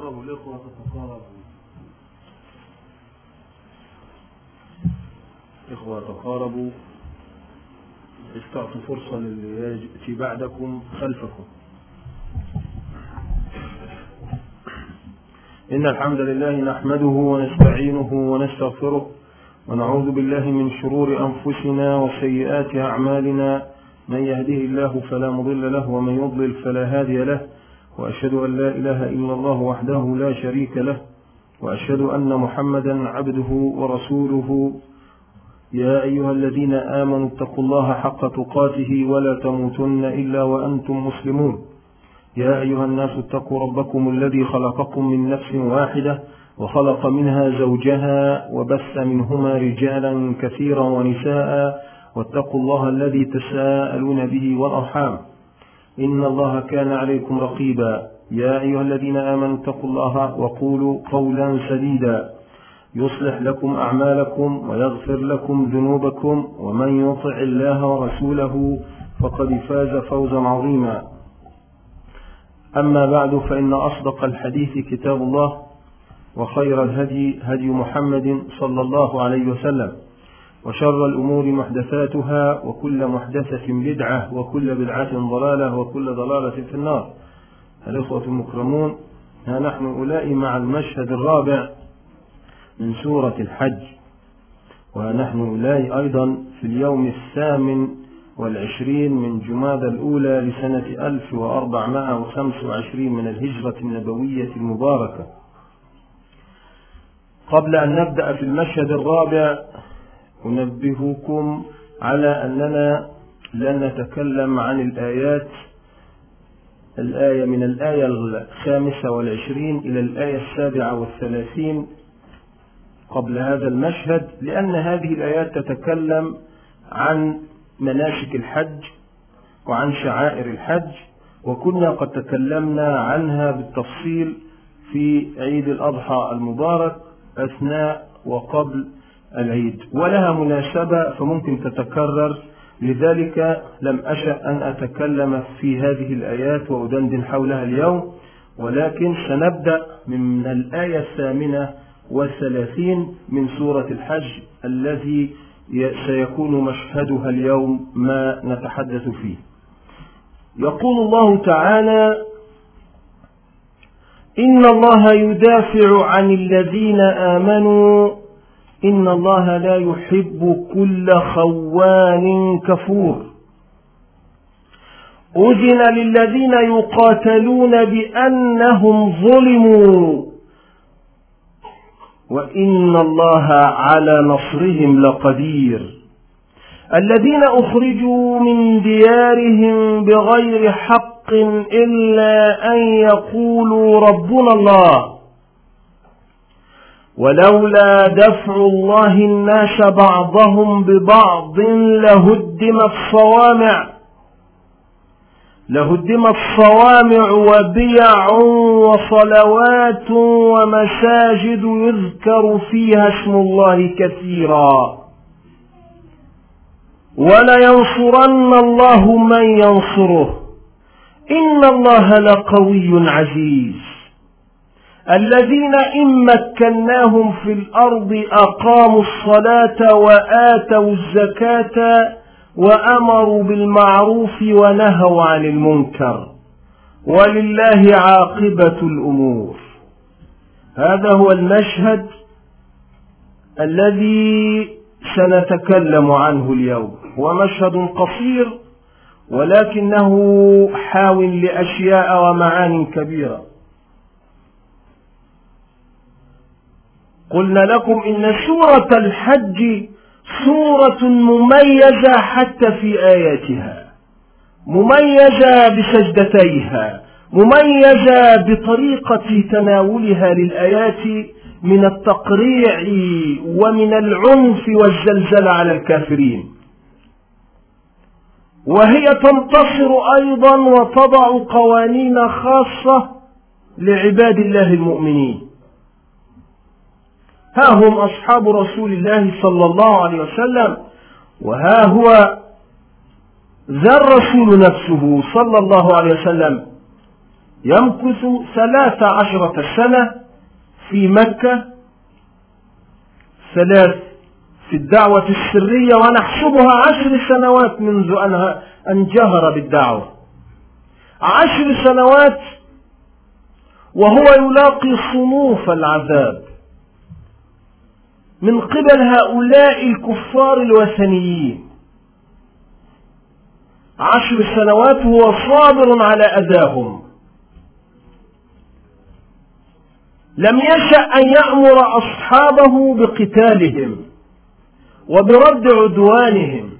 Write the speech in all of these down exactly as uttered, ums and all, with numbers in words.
تقاربوا الإخوة تقاربوا إخوة تقاربوا استعطوا فرصة للي يأتي بعدكم خلفكم. إن الحمد لله نحمده ونستعينه ونستغفره ونعوذ بالله من شرور أنفسنا وسيئات أعمالنا، من يهده الله فلا مضل له ومن يضلل فلا هادي له، وأشهد أن لا إله إلا الله وحده لا شريك له، وأشهد أن محمدا عبده ورسوله. يا أيها الذين آمنوا اتقوا الله حق تقاته ولا تموتن إلا وأنتم مسلمون. يا أيها الناس اتقوا ربكم الذي خلقكم من نفس واحدة وخلق منها زوجها وبث منهما رجالا كثيرا ونساء، واتقوا الله الذي تساءلون به والأرحام إن الله كان عليكم رقيبا. يا أيها الذين آمنوا اتقوا الله وقولوا قولا سديدا يصلح لكم أعمالكم ويغفر لكم ذنوبكم، ومن يطع الله ورسوله فقد فاز فوزا عظيما. أما بعد، فإن أصدق الحديث كتاب الله، وخير الهدي هدي محمد صلى الله عليه وسلم، وشر الأمور محدثاتها، وكل محدثة بدعة، وكل بدعة ضلالة، وكل ضلالة في النار. الإخوة المكرمون، ها نحن أولئك مع المشهد الرابع من سورة الحج، ونحن أولئك أيضا في اليوم الثامن والعشرين من جمادى الأولى لسنة ألف وأربعمائة وخمس وعشرين من الهجرة النبوية المباركة. قبل أن نبدأ في المشهد الرابع أنبهكم على أننا لن نتكلم عن الآيات الآية من الآية الخامسة والعشرين إلى الآية السابعة والثلاثين قبل هذا المشهد، لأن هذه الآيات تتكلم عن مناسك الحج وعن شعائر الحج، وكنا قد تكلمنا عنها بالتفصيل في عيد الأضحى المبارك أثناء وقبل العيد، ولها مناسبة فممكن تتكرر، لذلك لم أشأ أن أتكلم في هذه الآيات وأدندن حولها اليوم، ولكن سنبدأ من الآية الثامنة والثلاثين من سورة الحج الذي سيكون مشهدها اليوم ما نتحدث فيه. يقول الله تعالى: إن الله يدافع عن الذين آمنوا إن الله لا يحب كل خوان كفور. أذن للذين يقاتلون بأنهم ظلموا وإن الله على نصرهم لقدير. الذين أخرجوا من ديارهم بغير حق إلا أن يقولوا ربنا الله ولولا دفع الله الناس بعضهم ببعض لهدمت صوامع لهدمت صوامع وبيع وصلوات ومساجد يذكر فيها اسم الله كثيرا ولينصرن الله من ينصره إن الله لقوي عزيز. الذين إن مكناهم في الأرض أقاموا الصلاة وآتوا الزكاة وأمروا بالمعروف ونهوا عن المنكر ولله عاقبة الأمور. هذا هو المشهد الذي سنتكلم عنه اليوم. هو مشهد قصير ولكنه حاو لأشياء ومعان كبيرة. قلنا لكم إن سورة الحج سورة مميزة حتى في آياتها، مميزة بسجدتيها، مميزة بطريقة تناولها للآيات من التقريع ومن العنف والزلزلة على الكافرين، وهي تنتصر أيضا وتضع قوانين خاصة لعباد الله المؤمنين. ها هم أصحاب رسول الله صلى الله عليه وسلم، وها هو ذا الرسول نفسه صلى الله عليه وسلم يمكث ثلاث عشرة سنة في مكة، ثلاث في الدعوة السرية، ونحسبها عشر سنوات منذ أن جهر بالدعوة، عشر سنوات وهو يلاقي صنوف العذاب من قبل هؤلاء الكفار الوثنيين. عشر سنوات هو صابر على أذاهم، لم يشأ أن يأمر أصحابه بقتالهم وبرد عدوانهم،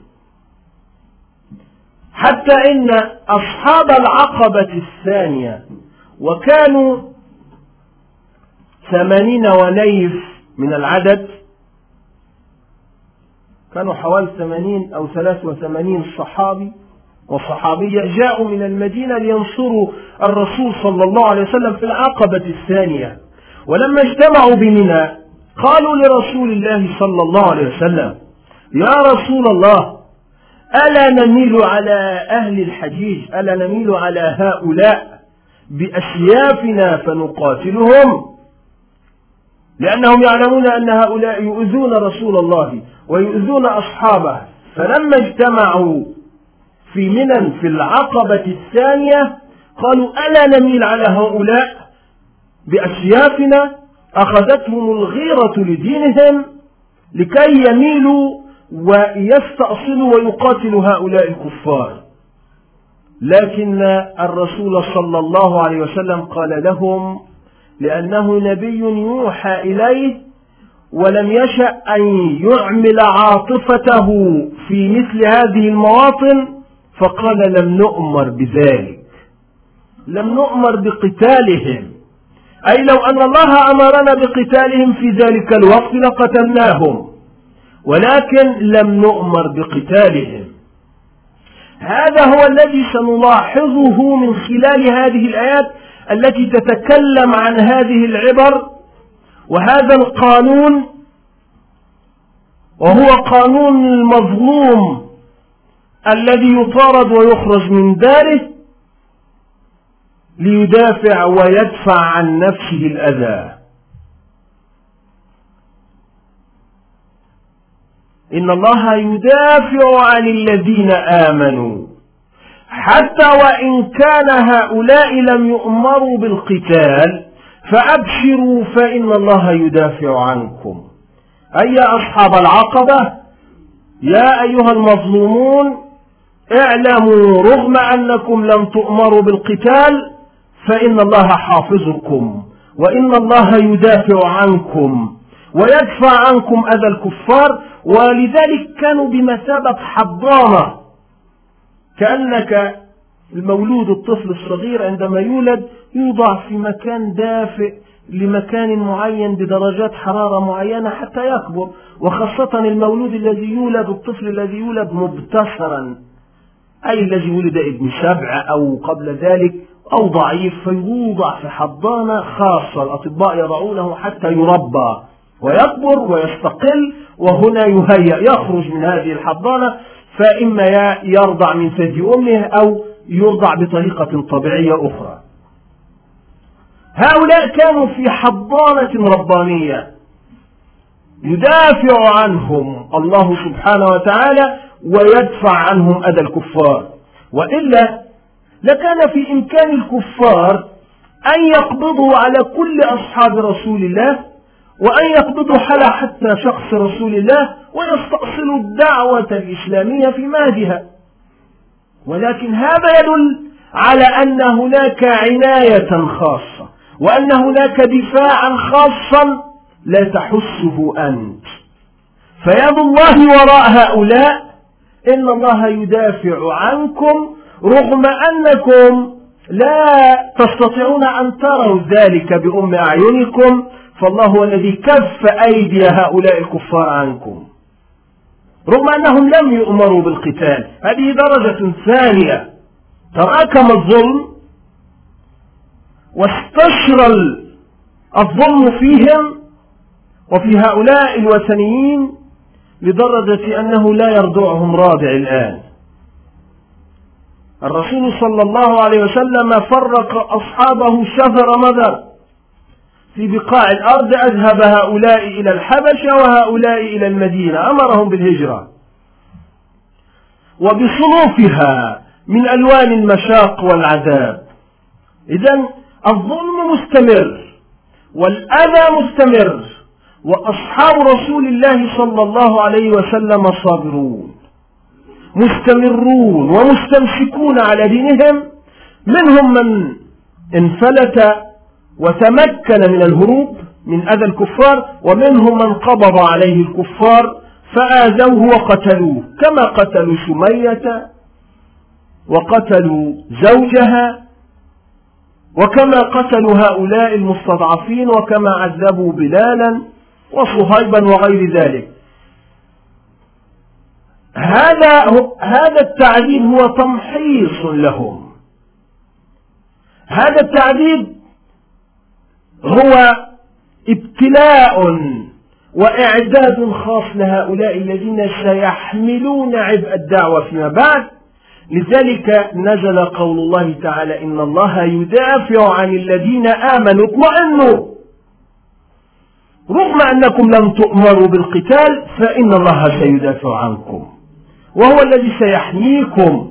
حتى إن أصحاب العقبة الثانية وكانوا ثمانين ونيف من العدد، كانوا حوالي ثمانين أو ثلاث وثمانين صحابي وصحابية جاءوا من المدينة لينصروا الرسول صلى الله عليه وسلم في العقبة الثانية. ولما اجتمعوا بمنى قالوا لرسول الله صلى الله عليه وسلم: يا رسول الله، ألا نميل على أهل الحجيج، ألا نميل على هؤلاء بأسيافنا فنقاتلهم؟ لأنهم يعلمون أن هؤلاء يؤذون رسول الله ويؤذون أصحابه. فلما اجتمعوا في منى في العقبة الثانية قالوا: ألا نميل على هؤلاء بأسيافنا؟ أخذتهم الغيرة لدينهم لكي يميلوا ويستأصلوا ويقاتلوا هؤلاء الكفار. لكن الرسول صلى الله عليه وسلم قال لهم: لأنه نبي يوحى إليه ولم يشأ أن يعمل عاطفته في مثل هذه المواطن، فقال: لم نؤمر بذلك، لم نؤمر بقتالهم، أي لو أن الله أمرنا بقتالهم في ذلك الوقت لقتلناهم، ولكن لم نؤمر بقتالهم. هذا هو الذي سنلاحظه من خلال هذه الآيات التي تتكلم عن هذه العبر وهذا القانون، وهو قانون المظلوم الذي يطارد ويخرج من داره ليدافع ويدفع عن نفسه الأذى. إن الله يدافع عن الذين آمنوا حتى وإن كان هؤلاء لم يؤمروا بالقتال، فأبشروا فإن الله يدافع عنكم. أي أصحاب العقبة، يا أيها المظلومون، اعلموا رغم أنكم لم تؤمروا بالقتال فإن الله حافظكم، وإن الله يدافع عنكم ويدفع عنكم أذى الكفار. ولذلك كانوا بمثابة حضانة، كأنك المولود الطفل الصغير عندما يولد يوضع في مكان دافئ لمكان معين بدرجات حرارة معينة حتى يكبر، وخاصة المولود الذي يولد، الطفل الذي يولد مبتسرا، أي الذي ولد ابن سبع أو قبل ذلك أو ضعيف، فيوضع في حضانة خاصة الأطباء يضعونه حتى يربى ويكبر ويستقل، وهنا يهيأ يخرج من هذه الحضانة، فإما يرضع من ثدي أمه أو يرضع بطريقة طبيعية أخرى. هؤلاء كانوا في حضانة ربانية يدافع عنهم الله سبحانه وتعالى ويدفع عنهم أذى الكفار، وإلا لكان في إمكان الكفار أن يقبضوا على كل أصحاب رسول الله، وأن يقبضوا حلا حتى شخص رسول الله، ويستأصلوا الدعوة الإسلامية في مهدها. ولكن هذا يدل على أن هناك عناية خاصة، وأن هناك دفاعا خاصا لا تحسه أنت. فيد الله وراء هؤلاء، إن الله يدافع عنكم رغم أنكم لا تستطيعون أن تروا ذلك بأم أعينكم، فالله هو الذي كف أيدي هؤلاء الكفار عنكم رغم أنهم لم يؤمروا بالقتال. هذه درجة ثانية. تراكم الظلم واستشرى الظلم فيهم وفي هؤلاء الوثنيين لدرجة أنه لا يرضعهم راضع الآن. الرسول صلى الله عليه وسلم فرق أصحابه شفر مذر في بقاع الأرض، أذهب هؤلاء إلى الحبشة وهؤلاء إلى المدينة، أمرهم بالهجرة وبصنوفها من ألوان المشاق والعذاب. إذن الظلم مستمر والأذى مستمر، وأصحاب رسول الله صلى الله عليه وسلم صابرون مستمرون ومستمسكون على دينهم. منهم من انفلت وتمكن من الهروب من أذى الكفار، ومنهم من قبض عليه الكفار فآذوه وقتلوه، كما قتلوا سمية وقتلوا زوجها، وكما قتلوا هؤلاء المستضعفين، وكما عذبوا بلالا وصهيبا وغير ذلك. هذا هذا التعذيب هو تمحيص لهم. هذا التعذيب هو ابتلاء وإعداد خاص لهؤلاء الذين سيحملون عبء الدعوة فيما بعد. لذلك نزل قول الله تعالى: إن الله يدافع عن الذين آمنوا اطمئنوا، رغم أنكم لم تؤمروا بالقتال فإن الله سيدافع عنكم، وهو الذي سيحميكم.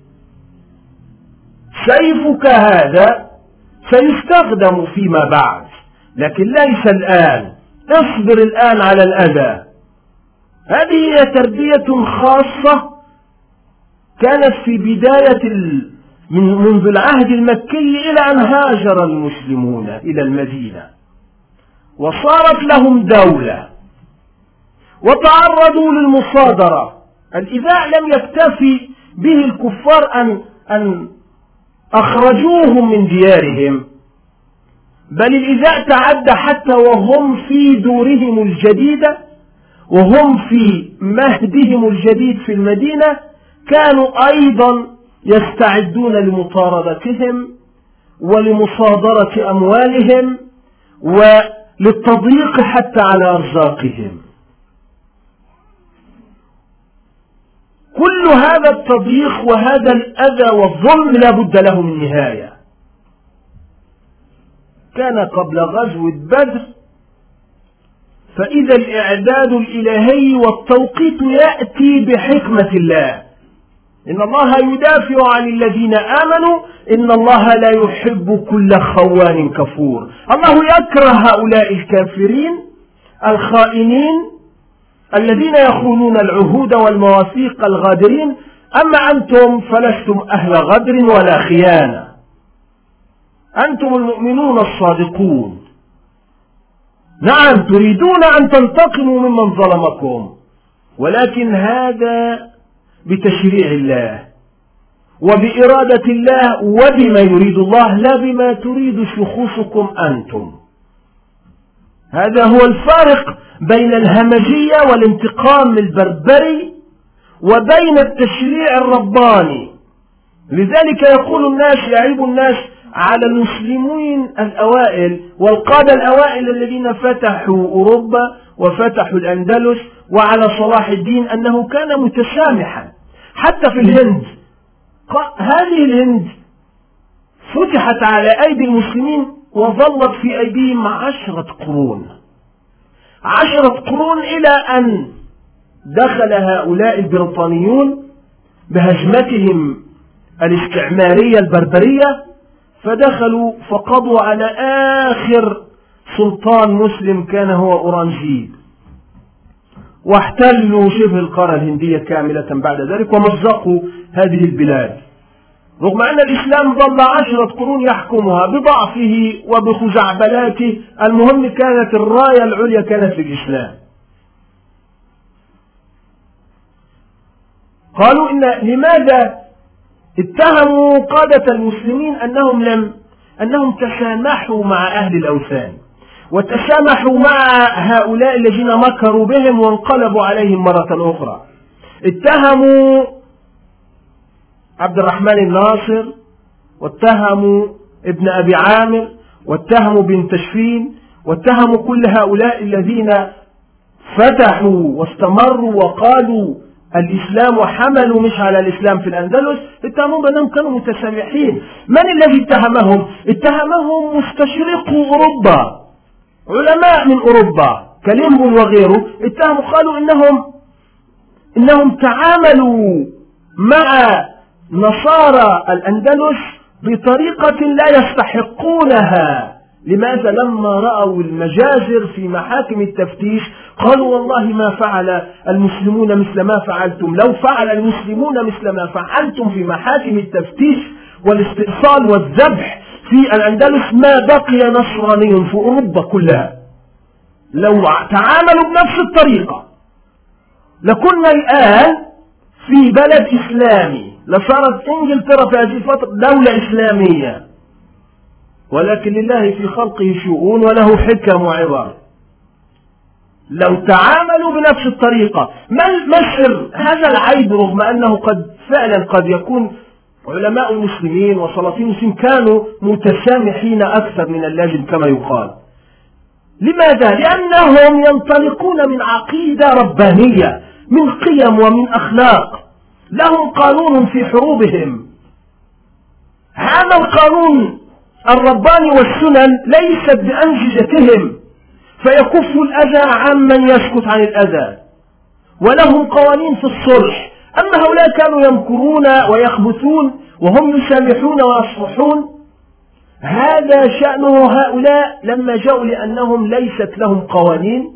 سيفك هذا سيستخدم فيما بعد، لكن ليس الآن. اصبر الآن على الأذى. هذه هي تربية خاصة كانت في بداية من منذ العهد المكي إلى أن هاجر المسلمون إلى المدينة وصارت لهم دولة وتعرضوا للمصادرة. الإذاء لم يكتفي به الكفار أن أن أخرجوهم من ديارهم، بل الإذاء تعدى حتى وهم في دورهم الجديدة وهم في مهدهم الجديد في المدينة، كانوا أيضا يستعدون لمطاردتهم ولمصادرة أموالهم وللتضييق حتى على أرزاقهم. كل هذا التضييق وهذا الأذى والظلم لا بد له من نهاية. كان قبل غزوة بدر فإذا الإعداد الإلهي والتوقيت يأتي بحكمة الله. إن الله يدافع عن الذين آمنوا، إن الله لا يحب كل خوان كفور. الله يكره هؤلاء الكافرين الخائنين الذين يخونون العهود والمواثيق الغادرين. أما أنتم فلستم أهل غدر ولا خيانة، أنتم المؤمنون الصادقون. نعم تريدون أن تنتقموا ممن ظلمكم، ولكن هذا بتشريع الله وبإرادة الله وبما يريد الله، لا بما تريد شخوصكم أنتم. هذا هو الفارق بين الهمجية والانتقام البربري وبين التشريع الرباني. لذلك يقول الناس، يعيب الناس على المسلمين الأوائل والقادة الأوائل الذين فتحوا أوروبا وفتحوا الأندلس، وعلى صلاح الدين أنه كان متسامحا. حتى في الهند، هذه الهند فتحت على أيدي المسلمين وظلت في أيديهم عشرة قرون عشرة قرون إلى أن دخل هؤلاء البريطانيون بهجمتهم الاستعمارية البربرية، فدخلوا فقضوا على آخر سلطان مسلم كان هو أورنجيب، واحتلوا شبه القارة الهندية كاملة بعد ذلك ومزقوا هذه البلاد، رغم أن الإسلام ظل عشرة قرون يحكمها بضعفه وبخزعبلاته. المهم كانت الراية العليا كانت للإسلام. قالوا إن لماذا اتهموا قادة المسلمين أنهم لم أنهم تسامحوا مع أهل الأوثان وتسامحوا مع هؤلاء الذين مكروا بهم وانقلبوا عليهم مرة أخرى. اتهموا عبد الرحمن الناصر، واتهموا ابن أبي عامر، واتهموا بن تشفين، واتهموا كل هؤلاء الذين فتحوا واستمروا وقالوا الإسلام وحملوا مش على الإسلام في الأندلس، اتهموا بأنهم كانوا متسامحين. من الذي اتهمهم؟ اتهمهم مستشرقو أوروبا، علماء من أوروبا كليمبون وغيره، اتهموا قالوا إنهم إنهم تعاملوا مع نصارى الأندلس بطريقة لا يستحقونها. لماذا؟ لما رأوا المجازر في محاكم التفتيش قالوا والله ما فعل المسلمون مثل ما فعلتم، لو فعل المسلمون مثل ما فعلتم في محاكم التفتيش والاستئصال والذبح في الأندلس ما بقي نصراني في أوروبا كلها. لو تعاملوا بنفس الطريقة لكنا الآن في بلد إسلامي، لصارت إنجلترا في هذه الفترة دولة إسلامية، ولكن لله في خلقه شؤون وله حكم وعبر. لو تعاملوا بنفس الطريقة ما المسر هذا العيب، رغم أنه قد فعلا قد يكون علماء المسلمين وسلاطين المسلمين كانوا متسامحين أكثر من اللازم كما يقال. لماذا؟ لأنهم ينطلقون من عقيدة ربانية، من قيم ومن أخلاق، لهم قانون في حروبهم. هذا القانون الرباني والسنن ليست بأنجزتهم فيكف الأذى عمن يسكت عن الأذى، ولهم قوانين في الصلح. أما هؤلاء كانوا يمكرون ويخبثون وهم يسامحون ويصلحون. هذا شأنه هؤلاء لما جاءوا لأنهم ليست لهم قوانين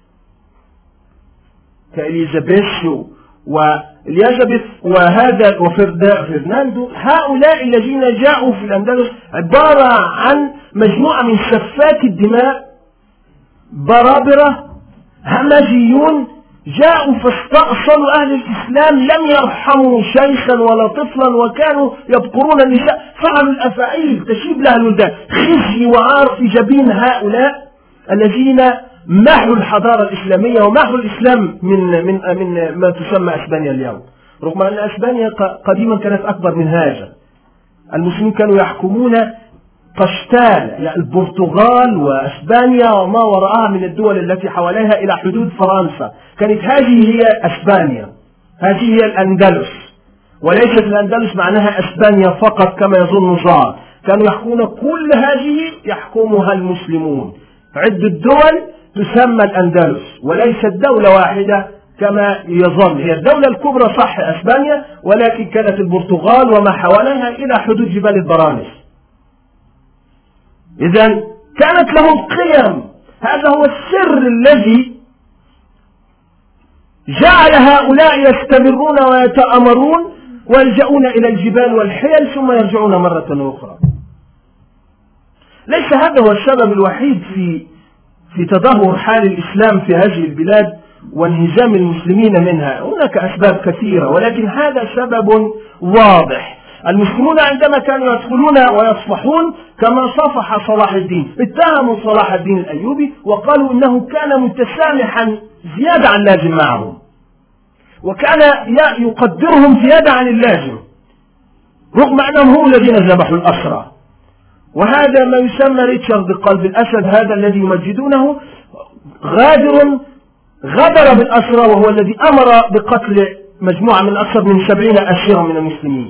كإليزابيث واليازابيث وهذا وفرديناندو. هؤلاء الذين جاءوا في الأندلس عبارة عن مجموعة من سفاك الدماء، برابرة همجيون، جاءوا فاستأصلوا أهل الإسلام، لم يرحموا شيخا ولا طفلا، وكانوا يبقرون النساء، فعلوا الأفاعيل تشيب لها الولدان. خزي وعار في جبين هؤلاء الذين محوا الحضارة الإسلامية ومحوا الإسلام من من من ما تسمى أسبانيا اليوم، رغم أن أسبانيا قديما كانت أكبر من هذا. المسلمين كانوا يحكمون قشتال، يعني البرتغال وأسبانيا وما وراءها من الدول التي حواليها إلى حدود فرنسا، كانت هذه هي أسبانيا، هذه هي الأندلس، وليست الأندلس معناها أسبانيا فقط كما يظن زار. كانوا يحكمون كل هذه يحكمها المسلمون. عدة دول تسمى الأندلس وليست دولة واحدة كما يظن، هي الدولة الكبرى صح أسبانيا، ولكن كانت البرتغال وما حواليها إلى حدود جبال البرانس. إذن كانت لهم قيم. هذا هو السر الذي جعل هؤلاء يستمرون ويتأمرون ويلجؤون إلى الجبال والحيل ثم يرجعون مرة أخرى. ليس هذا هو السبب الوحيد في في تدهور حال الإسلام في هذه البلاد وانهزام المسلمين منها، هناك أسباب كثيرة، ولكن هذا سبب واضح. المسلمون عندما كانوا يدخلون ويصفحون كما صفح صلاح الدين، اتهموا صلاح الدين الأيوبي وقالوا إنه كان متسامحا زيادة عن اللازم معهم، وكان يقدرهم زيادة عن اللازم، رغم أنهم هم الذين ذبحوا الأسرى. وهذا ما يسمى ريتشارد قلب الأسد، هذا الذي يمجدونه غادر غدر بالأسرى، وهو الذي أمر بقتل مجموعة من أكثر من سبعين أسيرا من المسلمين.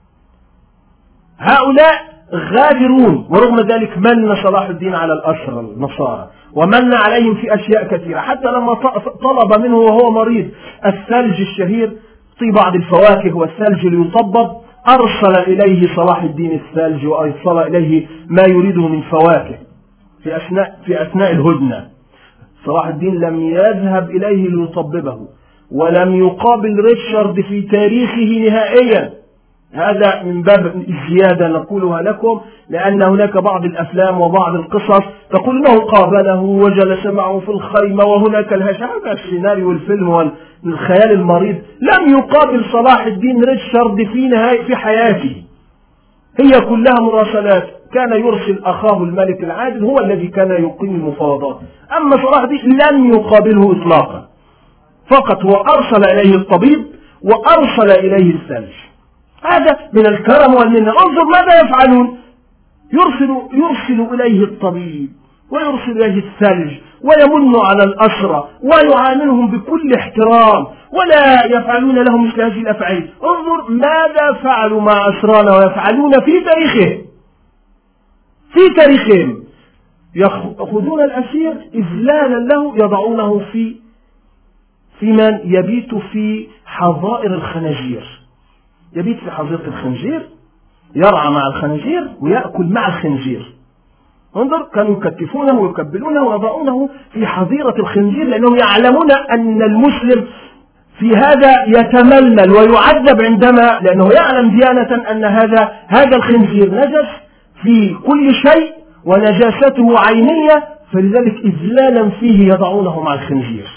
هؤلاء غادرون، ورغم ذلك من صلاح الدين على الأسرى النصارى ومن عليهم في أشياء كثيرة، حتى لما طلب منه وهو مريض الثلج الشهير في بعض الفواكه والثلج ليطبب، أرسل إليه صلاح الدين الثلج وأرسل إليه ما يريده من فواكه في أثناء في أثناء الهدنة. صلاح الدين لم يذهب إليه ليطببه، ولم يقابل ريتشارد في تاريخه نهائيا. هذا من باب الزيادة نقولها لكم، لأن هناك بعض الأفلام وبعض القصص تقول أنه قابله وجلس معه في الخيمة وهناك الهش. هذا السيناريو والفيلم والخيال المريض. لم يقابل صلاح الدين ريتشارد في نهاية في حياته، هي كلها مراسلات. كان يرسل أخاه الملك العادل هو الذي كان يقيم المفاوضات، أما صلاح الدين لم يقابله إطلاقا، فقط هو أرسل إليه الطبيب وأرسل إليه الثلج. هذا من الكرم والمنة. انظر ماذا يفعلون، يرسل, يرسل إليه الطبيب ويرسل إليه الثلج ويمن على الأسرى ويعاملهم بكل احترام ولا يفعلون لهم مثل هذه الأفعال. انظر ماذا فعلوا مع أسرانا ويفعلون في تاريخهم في تاريخهم يأخذون الأسير إذلالا له يضعونه في في من يبيت في حظائر الخنازير، يبيت في حظيرة الخنزير، يرعى مع الخنازير ويأكل مع الخنزير. انظر كانوا يكتفونه ويكبلونه ويضعونه في حظيرة الخنزير لأنهم يعلمون أن المسلم في هذا يتملل ويعذب عندما لأنه يعلم ديانة أن هذا هذا الخنزير نجس في كل شيء ونجاسته عينية، فلذلك إذلالا فيه يضعونه مع الخنزير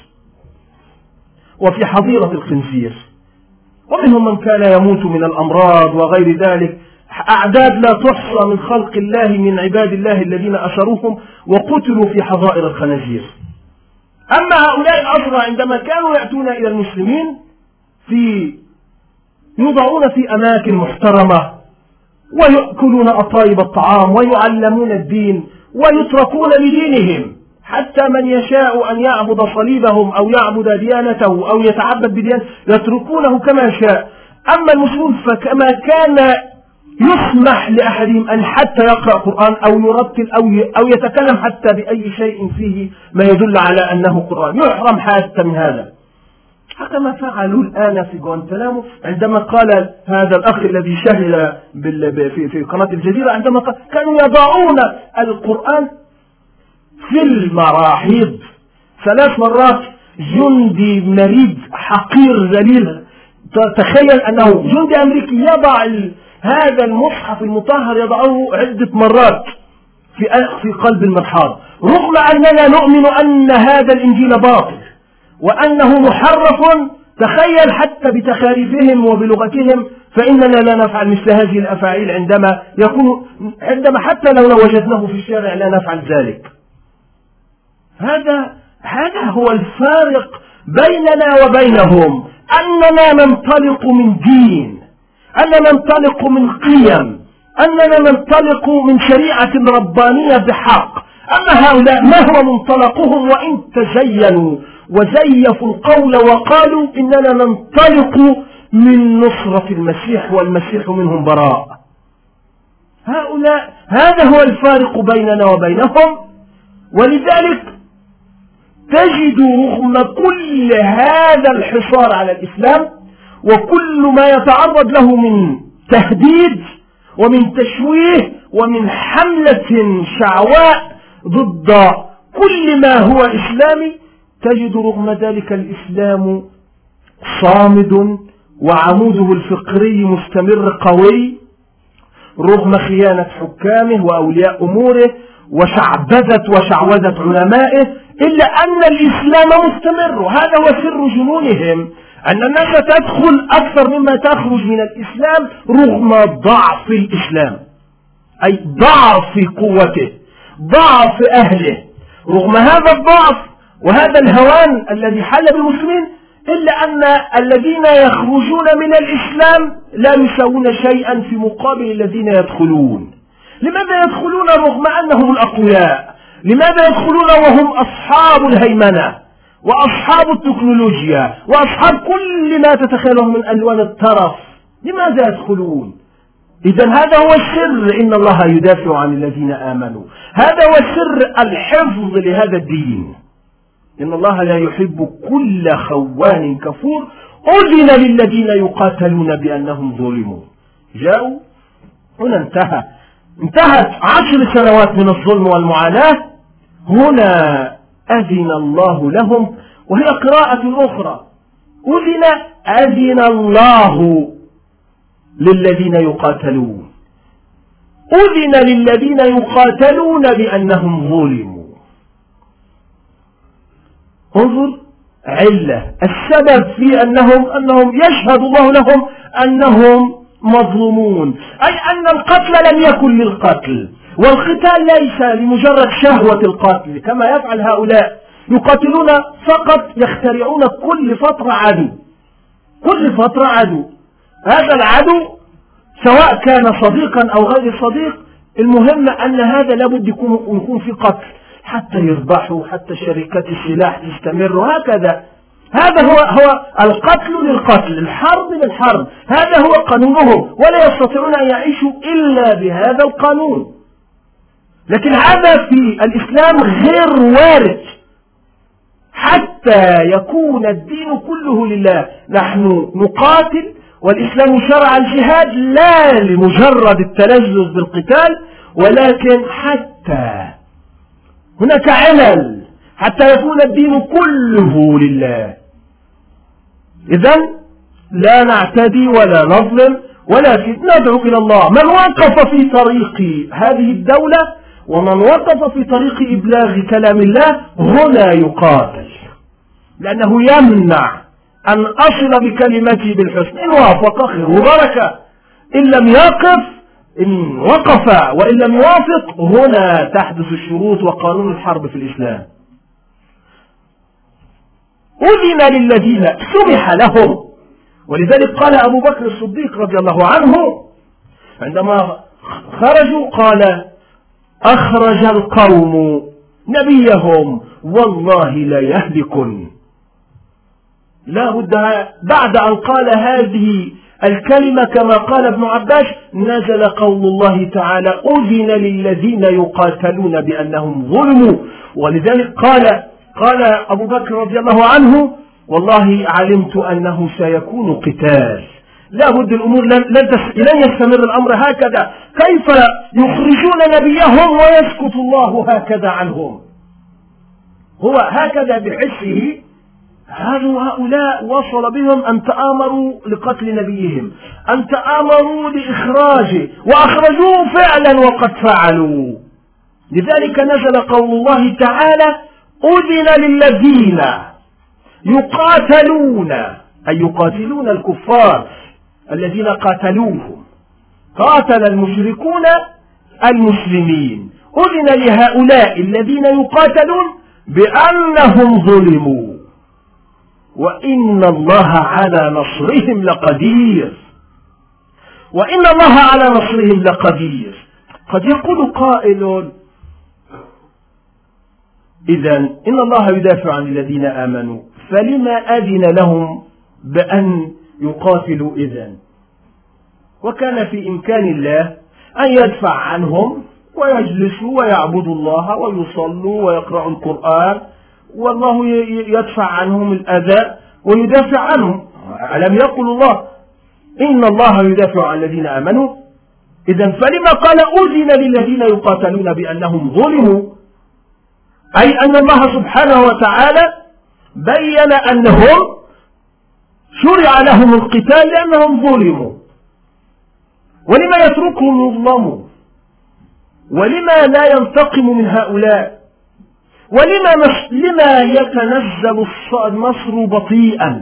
وفي حظيرة الخنزير. ومنهم من كان يموت من الأمراض وغير ذلك، أعداد لا تحصى من خلق الله من عباد الله الذين أسروهم وقتلوا في حظائر الخنازير. أما هؤلاء الأسرى عندما كانوا يأتون إلى المسلمين في يوضعون في أماكن محترمة ويأكلون أطايب الطعام ويعلمون الدين ويتركون لدينهم، حتى من يشاء أن يعبد صليبهم أو يعبد ديانته أو يتعبد بديانته يتركونه كما شاء. أما المسلمون فكما كان يسمح لأحدهم أن حتى يقرأ قرآن أو يرتل أو أو يتكلم حتى بأي شيء فيه ما يدل على أنه قرآن، يحرم حتى من هذا. حتى ما فعلوا الآن في غوانتنامو عندما قال هذا الأخ الذي شهد في في قناة الجزيرة، عندما قال كانوا يضعون القرآن في المراحيض ثلاث مرات. جندي مريض حقير ذليل، تخيل أنه جندي أمريكي يضع هذا المصحف المطهر يضعه عدة مرات في في قلب المرحاض، رغم أننا نؤمن أن هذا الإنجيل باطل وأنه محرف. تخيل حتى بتخاريفهم وبلغتهم، فإننا لا نفعل مثل هذه الأفاعيل عندما يكون عندما حتى لو وجدناه في الشارع لا نفعل ذلك. هذا هذا هو الفارق بيننا وبينهم، أننا ننطلق من دين، أننا ننطلق من قيم، أننا ننطلق من شريعة ربانية بحق. أما هؤلاء ما هو منطلقهم؟ وإن تزينوا وزيفوا القول وقالوا إننا ننطلق من نصرة المسيح والمسيح منهم براء. هؤلاء هذا هو الفارق بيننا وبينهم. ولذلك تجد رغم كل هذا الحصار على الإسلام وكل ما يتعرض له من تهديد ومن تشويه ومن حملة شعواء ضد كل ما هو إسلامي، تجد رغم ذلك الإسلام صامد وعموده الفقري مستمر قوي رغم خيانة حكامه وأولياء أموره وشعبذة وشعوذة علمائه، إلا أن الإسلام مستمر. هذا هو سر جنونهم، أن الناس تدخل أكثر مما تخرج من الإسلام رغم ضعف الإسلام، أي ضعف قوته، ضعف أهله. رغم هذا الضعف وهذا الهوان الذي حل بالمسلمين، إلا أن الذين يخرجون من الإسلام لا يساوون شيئا في مقابل الذين يدخلون. لماذا يدخلون رغم أنهم الأقوياء؟ لماذا يدخلون وهم أصحاب الهيمنة وأصحاب التكنولوجيا وأصحاب كل ما تتخيله من ألوان الترف؟ لماذا يدخلون؟ إذن هذا هو السر، إن الله يدافع عن الذين آمنوا. هذا هو سر الحفظ لهذا الدين، إن الله لا يحب كل خوان كفور. أذن للذين يقاتلون بأنهم ظلموا. جاءوا هنا انتهى انتهت عشر سنوات من الظلم والمعاناة، هنا أذن الله لهم. وهي قراءة أخرى، أذن أذن الله للذين يقاتلون، أذن للذين يقاتلون بأنهم ظلموا. انظر علة السبب في أنهم أنهم يشهد الله لهم أنهم مظلومون، أي أن القتل لم يكن للقتل، والقتال ليس لمجرد شهوة القاتل كما يفعل هؤلاء، يقاتلون فقط يخترعون كل فترة عدو، كل فترة عدو. هذا العدو سواء كان صديقا أو غير صديق، المهم أن هذا لابد يكون يكون في قتل. حتى يربحوا، حتى شركات السلاح تستمر، وهكذا. هذا هو هو القتل للقتل، الحرب للحرب، هذا هو قانونهم، ولا يستطيعون أن يعيشوا إلا بهذا القانون. لكن هذا في الإسلام غير وارد، حتى يكون الدين كله لله. نحن نقاتل، والإسلام شرع الجهاد لا لمجرد التلذذ بالقتال، ولكن حتى هناك علل حتى يكون الدين كله لله. إذن لا نعتدي ولا نظلم، ولكن ندعو إلى الله. من وقف في طريق هذه الدولة ومن وقف في طريق إبلاغ كلام الله هنا يقاتل، لأنه يمنع أن أصل بكلمته بالحسن. إن وافق خير وبركة، إن لم يقف، إن وقف وإن لم يوافق، هنا تحدث الشروط وقانون الحرب في الإسلام. أذن للذين سمح لهم، ولذلك قال أبو بكر الصديق رضي الله عنه عندما خرجوا قال: أخرج القوم نبيهم والله لا يهلكن. لا بد بعد أن قال هذه الكلمة كما قال ابن عباس نزل قول الله تعالى: أذن للذين يقاتلون بأنهم ظلموا. ولذلك قال قال أبو بكر رضي الله عنه: والله علمت أنه سيكون قتال. لا بد الأمور لن يستمر الأمر هكذا. كيف يخرجون نبيهم ويسكت الله هكذا عنهم؟ هو هكذا بحسه. هؤلاء وصل بهم أن تآمروا لقتل نبيهم، أن تآمروا لإخراجه، وأخرجوه فعلا وقد فعلوا. لذلك نزل قول الله تعالى: أذن للذين يقاتلون، أي يقاتلون الكفار الذين قاتلوهم، قاتل المشركون المسلمين. أذن لهؤلاء الذين يقاتلون بأنهم ظلموا، وإن الله على نصرهم لقدير، وإن الله على نصرهم لقدير. قد يقول قائل: إذن إن الله يدافع عن الذين آمنوا، فلما أذن لهم بأن يقاتلوا إذن؟ وكان في إمكان الله أن يدفع عنهم ويجلسوا ويعبدوا الله ويصلوا ويقرأوا القرآن، والله يدفع عنهم الأذى ويدافع عنهم. ألم يقل الله: إن الله يدافع عن الذين آمنوا؟ إذن فلما قال أذن للذين يقاتلون بأنهم ظلموا؟ أي أن الله سبحانه وتعالى بين أنهم شرع لهم القتال لأنهم ظلموا. ولما يتركهم يظلموا؟ ولما لا ينتقم من هؤلاء؟ ولما لما يتنزل النصر بطيئا؟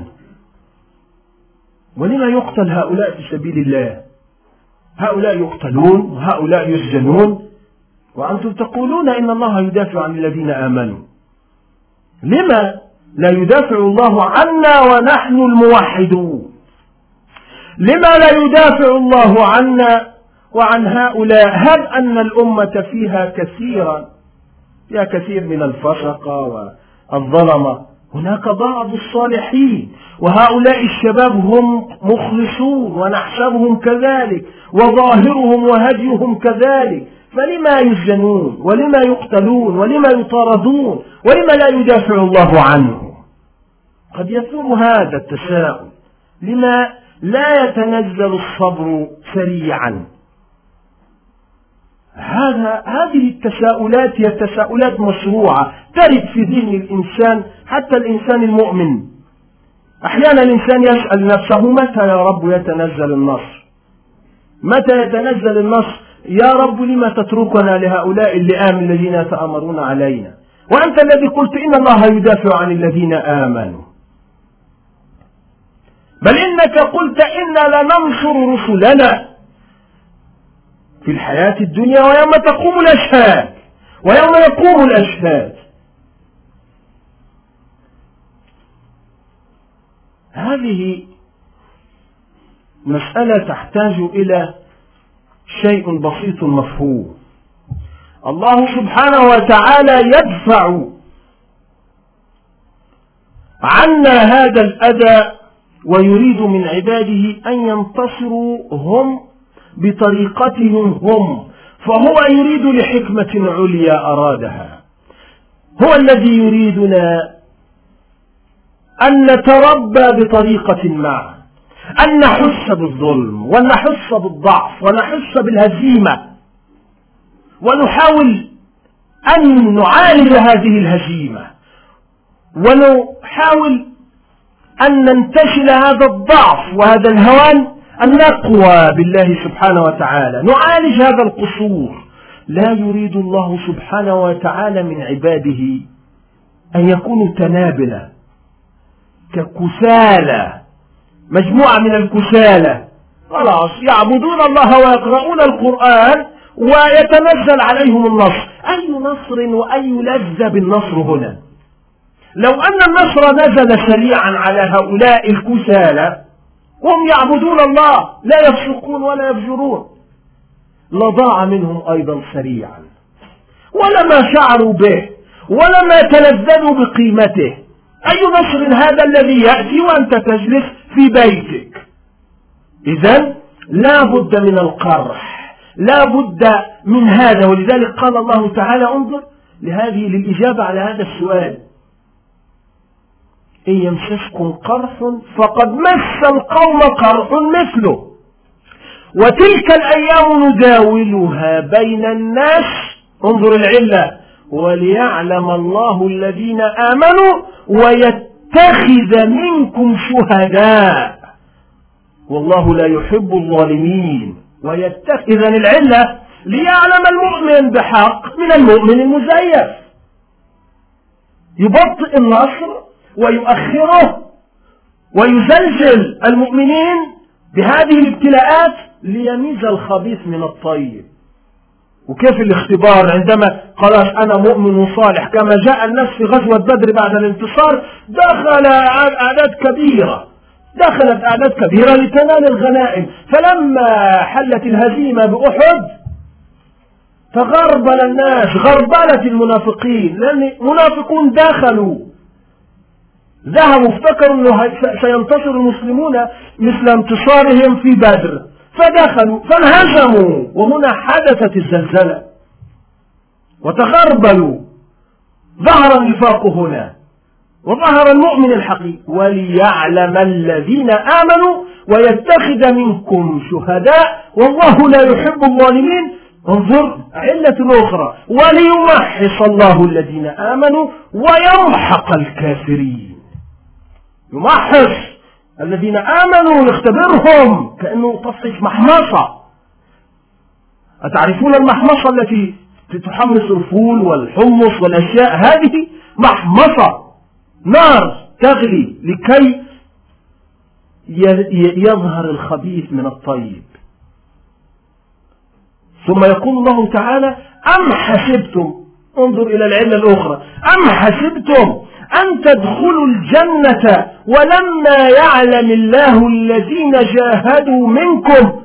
ولما يقتل هؤلاء في سبيل الله؟ هؤلاء يقتلون وهؤلاء يسجنون، وأنتم تقولون إن الله يدافع عن الذين آمنوا. لما لا يدافع الله عنا ونحن الموحدون؟ لما لا يدافع الله عنا وعن هؤلاء؟ هل أن الأمة فيها كثيرا فيها كثير من الفسقة والظلمة؟ هناك بعض الصالحين، وهؤلاء الشباب هم مخلصون ونحسبهم كذلك، وظاهرهم وهديهم كذلك. فلما يسجنون ولما يقتلون ولما يطاردون ولما لا يدافع الله عنه؟ قد يثور هذا التساؤل: لما لا يتنزل الصبر سريعا؟ هذا هذه التساؤلات هي تساؤلات مشروعة ترد في ذهن الإنسان، حتى الإنسان المؤمن. أحيانا الإنسان يسأل نفسه: متى يا رب يتنزل النصر؟ متى يتنزل النصر؟ يا رب لما تتركنا لهؤلاء اللئام الذين يتآمرون علينا، وأنت الذي قلت إن الله يدافع عن الذين آمنوا. بل إنك قلت إنا لننصر رسلنا في الحياة الدنيا ويوم تقوم الأشهاد ويوم يقوم الأشهاد. هذه مسألة تحتاج إلى شيء بسيط مفهوم. الله سبحانه وتعالى يدفع عنا هذا الأذى ويريد من عباده أن ينتصروا هم بطريقتهم هم، فهو يريد لحكمة عليا أرادها. هو الذي يريدنا أن نتربى بطريقة ما، أن نحس بالظلم ونحس بالضعف ونحس بالهزيمة، ونحاول أن نعالج هذه الهزيمة، ونحاول أن ننتشل هذا الضعف وهذا الهوان، أن نقوى بالله سبحانه وتعالى، نعالج هذا القصور. لا يريد الله سبحانه وتعالى من عباده أن يكونوا تنابلة ككسالى، مجموعة من الكسالى خلاص يعبدون الله ويقرؤون القرآن ويتنزل عليهم النصر. أي نصر وأي لذة بالنصر هنا؟ لو أن النصر نزل سريعا على هؤلاء الكسالى هم يعبدون الله لا يفسقون ولا يفجرون لضاع منهم أيضا سريعا، ولما شعروا به ولما تلذذوا بقيمته. أي نصر هذا الذي يأتي وأنت تجلس في بيتك؟ إذن لا بد من القرح، لا بد من هذا. ولذلك قال الله تعالى انظر لهذه للإجابة على هذا السؤال: إن يمسسكم قرح فقد مس القوم قرح مثله وتلك الأيام نداولها بين الناس. انظر العلة: وليعلم الله الذين آمنوا ويتخذ منكم شهداء والله لا يحب الظالمين. ويتخذ العلة ليعلم المؤمن بحق من المؤمن المزيف، يبطئ النصر ويؤخره ويزلزل المؤمنين بهذه الابتلاءات ليميز الخبيث من الطيب. وكيف الاختبار؟ عندما خلاص أنا مؤمن صالح كما جاء الناس في غزوة بدر بعد الانتصار، دخل أعداد كبيرة دخلت أعداد كبيرة لتنال الغنائم، فلما حلت الهزيمة بأحد تغربل الناس غربلة المنافقين، لأن منافقون دخلوا ذهبوا افتكروا أنه سينتصر المسلمون مثل انتصارهم في بدر، فدخلوا فانهزموا، وهنا حدثت الزلزلة وتغربلوا. ظهر النفاق هنا وظهر المؤمن الحقيقي. وليعلم الذين آمنوا ويتخذ منكم شهداء والله لا يحب الظالمين. انظر علة أخرى: وليمحص الله الذين آمنوا ويمحق الكافرين. يمحص الذين آمنوا يختبرهم كأنه تصحيح محمصة. أتعرفون المحمصة التي تحمص الفول والحمص والأشياء هذه؟ محمصة، نار تغلي لكي يظهر الخبيث من الطيب. ثم يقول الله تعالى: أم حسبتم، انظر إلى العلة الأخرى: أم حسبتم أن تدخلوا الجنة ولما يعلم الله الذين جاهدوا منكم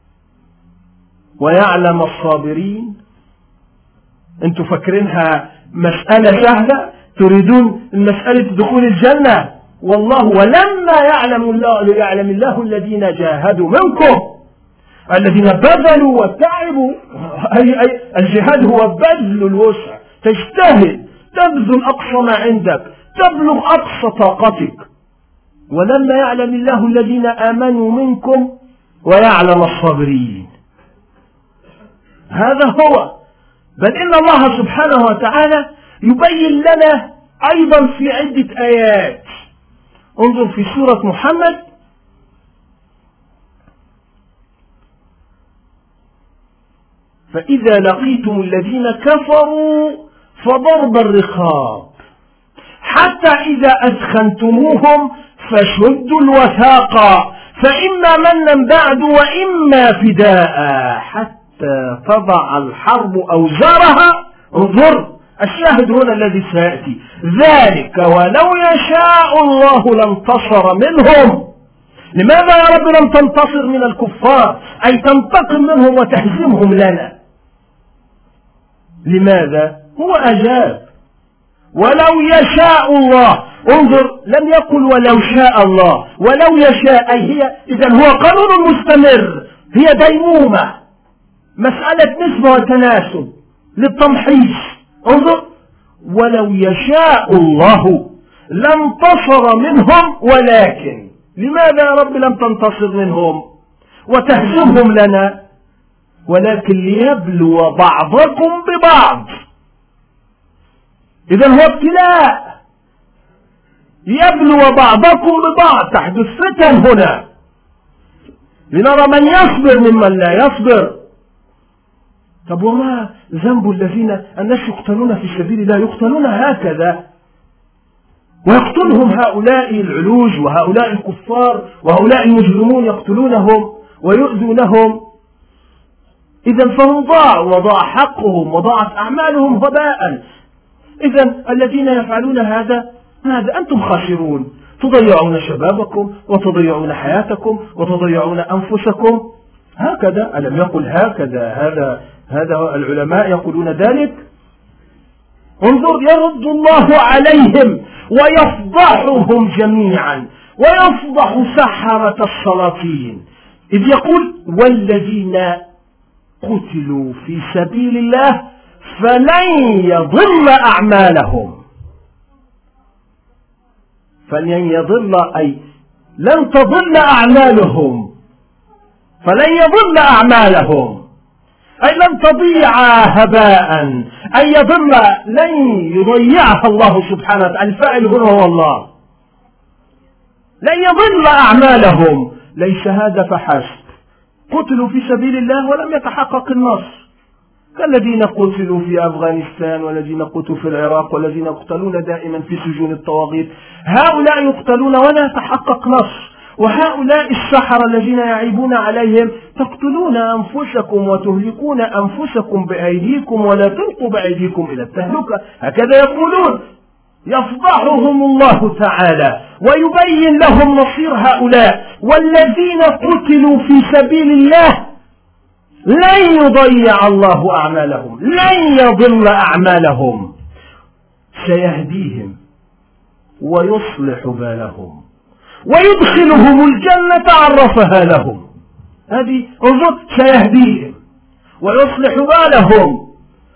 ويعلم الصابرين. انتوا فاكرينها مسألة سهلة؟ تريدون مسألة دخول الجنة، والله ولما يعلم الله يعلم الله الذين جاهدوا منكم، الذين بذلوا وتعبوا. أي أي الجهاد هو بذل الوسع، تجتهد، تبذل أقصى ما عندك، تبلغ أقصى طاقتك. ولما يعلم الله الذين آمنوا منكم ويعلم الصابرين. هذا هو. بل إن الله سبحانه وتعالى يبين لنا أيضا في عدة آيات. انظر في سورة محمد: فإذا لقيتم الذين كفروا فضرب الرقاب حتى إذا أثخنتموهم فشدوا الوثاق فإما منا بعد وإما فداء حتى تضع الحرب أوزارها. انظر الشاهد هنا الذي سيأتي: ذلك ولو يشاء الله لانتصر منهم. لماذا يا رب لم تنتصر من الكفار؟ أي تنتقم منهم وتهزمهم لنا. لماذا؟ هو أجاب. ولو يشاء الله، انظر، لم يقل ولو شاء الله، ولو يشاء، أي هي إذن هو قانون مستمر، هي ديمومة، مسألة نسبة وتناسب للتمحيص. انظر، ولو يشاء الله لانتصر منهم، ولكن لماذا يا رب لم تنتصر منهم وتهزمهم لنا؟ ولكن ليبلو بعضكم ببعض. إذن هو ابتلاء، يبلو بعضكم ببعض، تحدث فتن هنا لنرى من يصبر ممن لا يصبر. طب وما ذنب الذين الناس يقتلون في سبيل الله، يقتلون هكذا، ويقتلهم هؤلاء العلوج وهؤلاء الكفار وهؤلاء المجرمون، يقتلونهم ويؤذونهم. إذن فهم ضاعوا وضاع حقهم وضاعت أعمالهم هباء. إذن الذين يفعلون هذا هذا أنتم خاسرون، تضيعون شبابكم وتضيعون حياتكم وتضيعون أنفسكم. هكذا ألم يقل هكذا؟ هذا هذا العلماء يقولون ذلك. انظر، يرد الله عليهم ويفضحهم جميعا ويفضح سحرة السلاطين، إذ يقول والذين قتلوا في سبيل الله فلن يضل أعمالهم. فلن يضل أي لن تضل أعمالهم، فلن يضل أعمالهم أي لن تضيع هباء، أي يضل لن يضيعها الله سبحانه وتعالى، الفاعل هنا هو الله. لن يضل أعمالهم، ليس هذا فحسب، قتلوا في سبيل الله ولم يتحقق النصر، كالذين قتلوا في أفغانستان والذين قتلوا في العراق والذين يقتلون دائما في سجون الطواغيت، هؤلاء يقتلون ولا يتحقق نصر. وهؤلاء السحرة الذين يعيبون عليهم، تقتلون أنفسكم وتهلكون أنفسكم بأيديكم ولا تلقوا بأيديكم إلى التهلكة، هكذا يقولون. يفضحهم الله تعالى ويبين لهم مصير هؤلاء. والذين قتلوا في سبيل الله لن يضيع الله أعمالهم، لن يضل أعمالهم، سيهديهم ويصلح بالهم ويدخلهم الجنة عرفها لهم. هذه انظر، سيهديهم ويصلح بالهم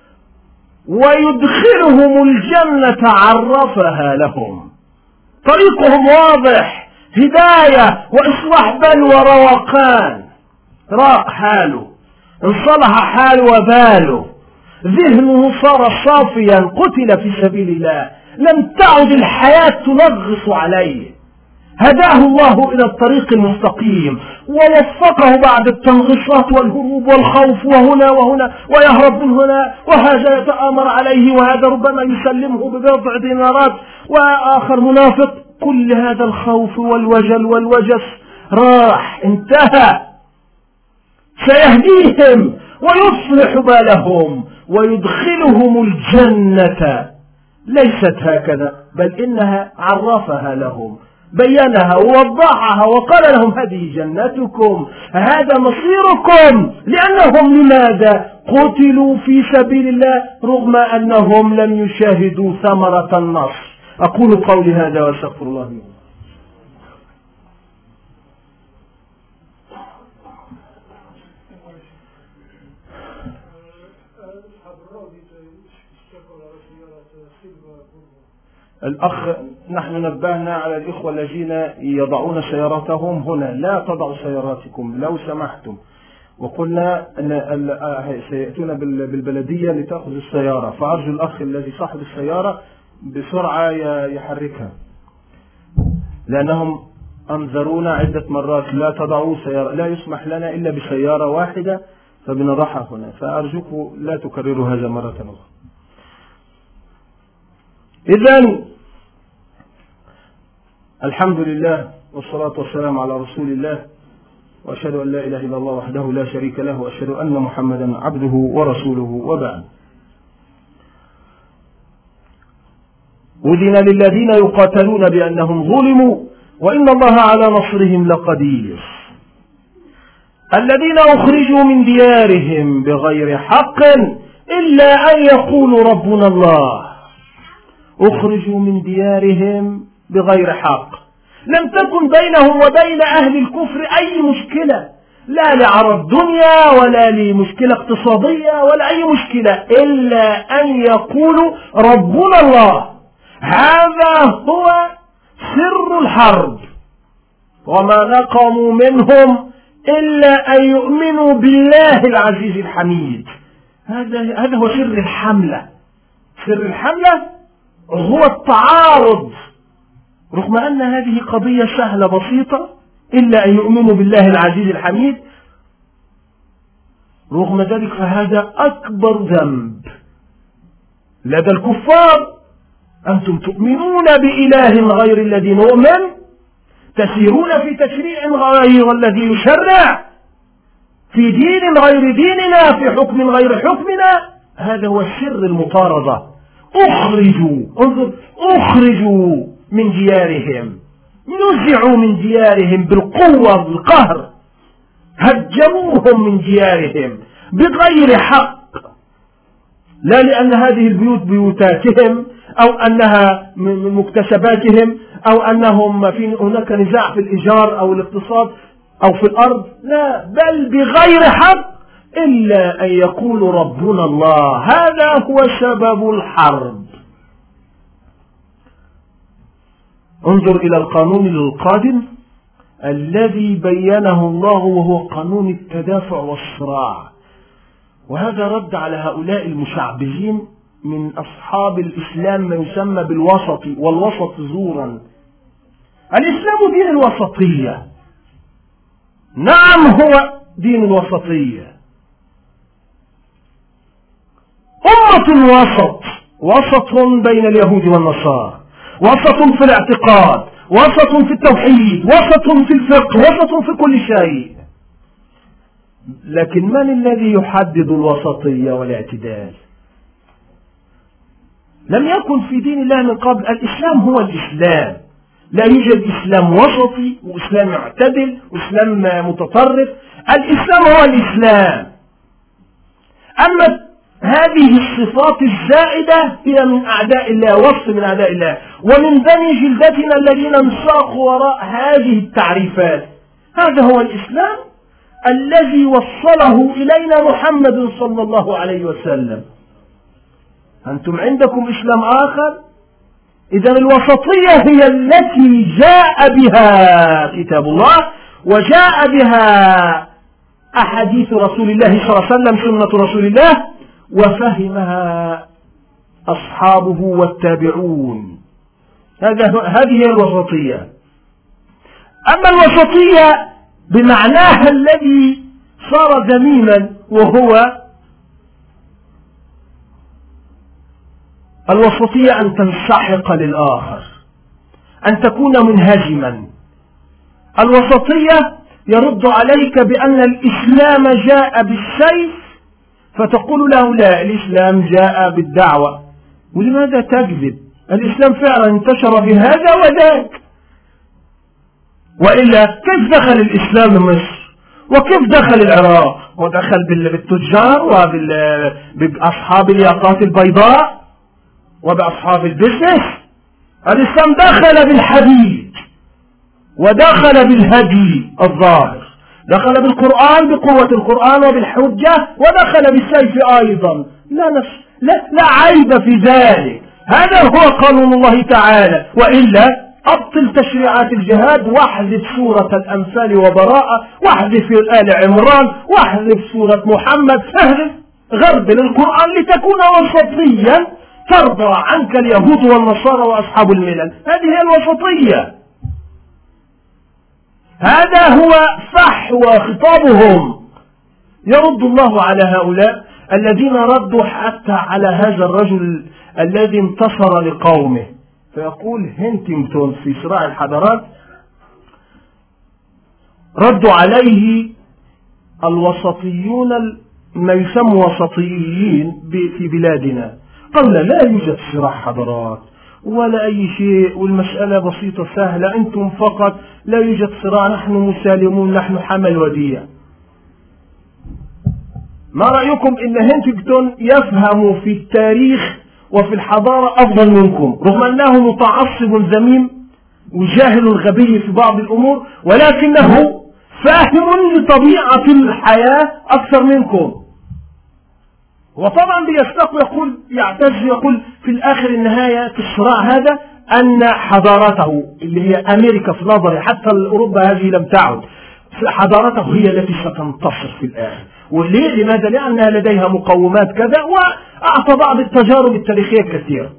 ويدخلهم الجنة عرفها لهم. طريقهم واضح، هداية وإصلاح بال وروقان. راق حاله، انصلح حال وباله، ذهنه صار صافيا، قتل في سبيل الله، لم تعد الحياة تنغص عليه، هداه الله إلى الطريق المستقيم ووفقه بعد التنغيصات والهروب والخوف وهنا وهنا، ويهرب من هنا، وهذا يتآمر عليه وهذا ربما يسلمه ببضع دينارات، وآخر منافق. كل هذا الخوف والوجل والوجس راح، انتهى. سيهديهم ويصلح بالهم ويدخلهم الجنة. ليست هكذا، بل إنها عرفها لهم، بينها ووضحها وقال لهم هذه جنتكم، هذا مصيركم. لأنهم لماذا قتلوا في سبيل الله رغم أنهم لم يشاهدوا ثمرة النصر. أقول قولي هذا واستغفر الله لي. الأخ، نحن نبهنا على الإخوة الذين يضعون سياراتهم هنا، لا تضعوا سياراتكم لو سمحتم، وقلنا أن سيأتون بالبلدية لتأخذ السيارة، فأرجو الأخ الذي صاحب السيارة بسرعة يحركها، لأنهم أنذرونا عدة مرات لا تضعوا سيارة، لا يسمح لنا إلا بسيارة واحدة، فبنضعها هنا، فأرجوكم لا تكرروا هذا مرة أخرى. إذن الحمد لله والصلاة والسلام على رسول الله، وأشهد أن لا إله إلا الله وحده لا شريك له، وأشهد أن محمدا عبده ورسوله، وبعد. أذن للذين يقاتلون بأنهم ظلموا وإن الله على نصرهم لقدير. الذين أخرجوا من ديارهم بغير حق إلا أن يقولوا ربنا الله. أخرجوا من ديارهم بغير حق. لم تكن بينهم وبين أهل الكفر أي مشكلة، لا لعرض دنيا ولا لمشكلة اقتصادية ولا أي مشكلة، إلا أن يقولوا ربنا الله. هذا هو سر الحرب. وما نقموا منهم إلا أن يؤمنوا بالله العزيز الحميد. هذا هذا هو سر الحملة. سر الحملة هو التعارض، رغم أن هذه قضية سهلة بسيطة، إلا أن يؤمنوا بالله العزيز الحميد. رغم ذلك فهذا أكبر ذنب لدى الكفار. أنتم تؤمنون بإله غير الذي نؤمن، تسيرون في تشريع غير الذي يشرع، في دين غير ديننا، في حكم غير حكمنا. هذا هو سر المطاردة. أخرجوا، انظر، أخرجوا من ديارهم، نزعوا من ديارهم بالقوة بالقهر، هجموهم من ديارهم بغير حق، لا لأن هذه البيوت بيوتاتهم أو أنها من مكتسباتهم أو أنهم في هناك نزاع في الإيجار أو الاقتصاد أو في الأرض، لا، بل بغير حق، إلا أن يقولوا ربنا الله. هذا هو سبب الحرب. انظر إلى القانون القادم الذي بينه الله، وهو قانون التدافع والصراع. وهذا رد على هؤلاء المشعبذين من أصحاب الإسلام ما يسمى بالوسط والوسط زورا. الإسلام دين الوسطية، نعم هو دين الوسطية. أمة وسط، وسط بين اليهود والنصارى، وسط في الاعتقاد، وسط في التوحيد، وسط في الفقه، وسط في كل شيء. لكن من الذي يحدد الوسطية والاعتدال؟ لم يكن في دين الله من قبل. الإسلام هو الإسلام، لا يوجد إسلام وسطي وإسلام معتدل وإسلام متطرف. الإسلام هو الإسلام. أما هذه الصفات الزائدة هي من أعداء الله، وصف من أعداء الله، ومن بني جلدتنا الذين انساقوا وراء هذه التعريفات. هذا هو الإسلام الذي وصله إلينا محمد صلى الله عليه وسلم. أنتم عندكم إسلام آخر؟ إذن الوسطية هي التي جاء بها كتاب الله وجاء بها أحاديث رسول الله صلى الله عليه وسلم، سنة رسول الله، وفهمها أصحابه والتابعون. هذا هذه هي الوسطية. أما الوسطية بمعناها الذي صار ذميما، وهو الوسطية أن تنسحق للآخر، أن تكون منهزما. الوسطية يرد عليك بأن الإسلام جاء بالسيف، فتقول له لا، الإسلام جاء بالدعوة. ولماذا تكذب؟ الإسلام فعلا انتشر بهذا وذاك. وإلا كيف دخل الإسلام مصر؟ وكيف دخل العراق؟ ودخل بالتجار وبأصحاب الياقات البيضاء وبأصحاب البزنس. الإسلام دخل بالحديد، ودخل بالهدي الظاهر، دخل بالقرآن بقوة القرآن وبالحجة، ودخل بالسيف أيضا. لا, نفس لا, لا عيب في ذلك. هذا هو قانون الله تعالى. وإلا أبطل تشريعات الجهاد، واحذف سورة الأنفال وبراءة، واحذف آل عمران، واحذف سورة محمد، احذف غربل القرآن لتكون وسطيا ترضى عنك اليهود والنصارى وأصحاب الملل. هذه هي الوسطية. هذا هو فحوى خطابهم. يرد الله على هؤلاء الذين ردوا حتى على هذا الرجل الذي انتصر لقومه. فيقول هنتينغتون في صراع الحضارات، ردوا عليه الوسطيون ما يسمى وسطيين في بلادنا. قال لا يوجد صراع حضارات ولا أي شيء، والمسألة بسيطة سهلة، أنتم فقط لا يوجد صراع، نحن مسالمون، نحن حمل وديع. ما رأيكم إن هنتنجتون يفهم في التاريخ وفي الحضارة أفضل منكم، رغم أنه متعصب ذميم وجاهل غبي في بعض الأمور، ولكنه فاهم لطبيعة الحياة أكثر منكم. وطبعا بيستق يقول يعتز يقول في الآخر النهاية في الصراع هذا أن حضارته اللي هي أمريكا في نظري، حتى أوروبا هذه لم تعد، حضارته هي التي ستنتصر في الآخر. وليه؟ لماذا؟ لأنها لديها مقومات كذا، وأعطى بعض التجارب التاريخية الكثيرة.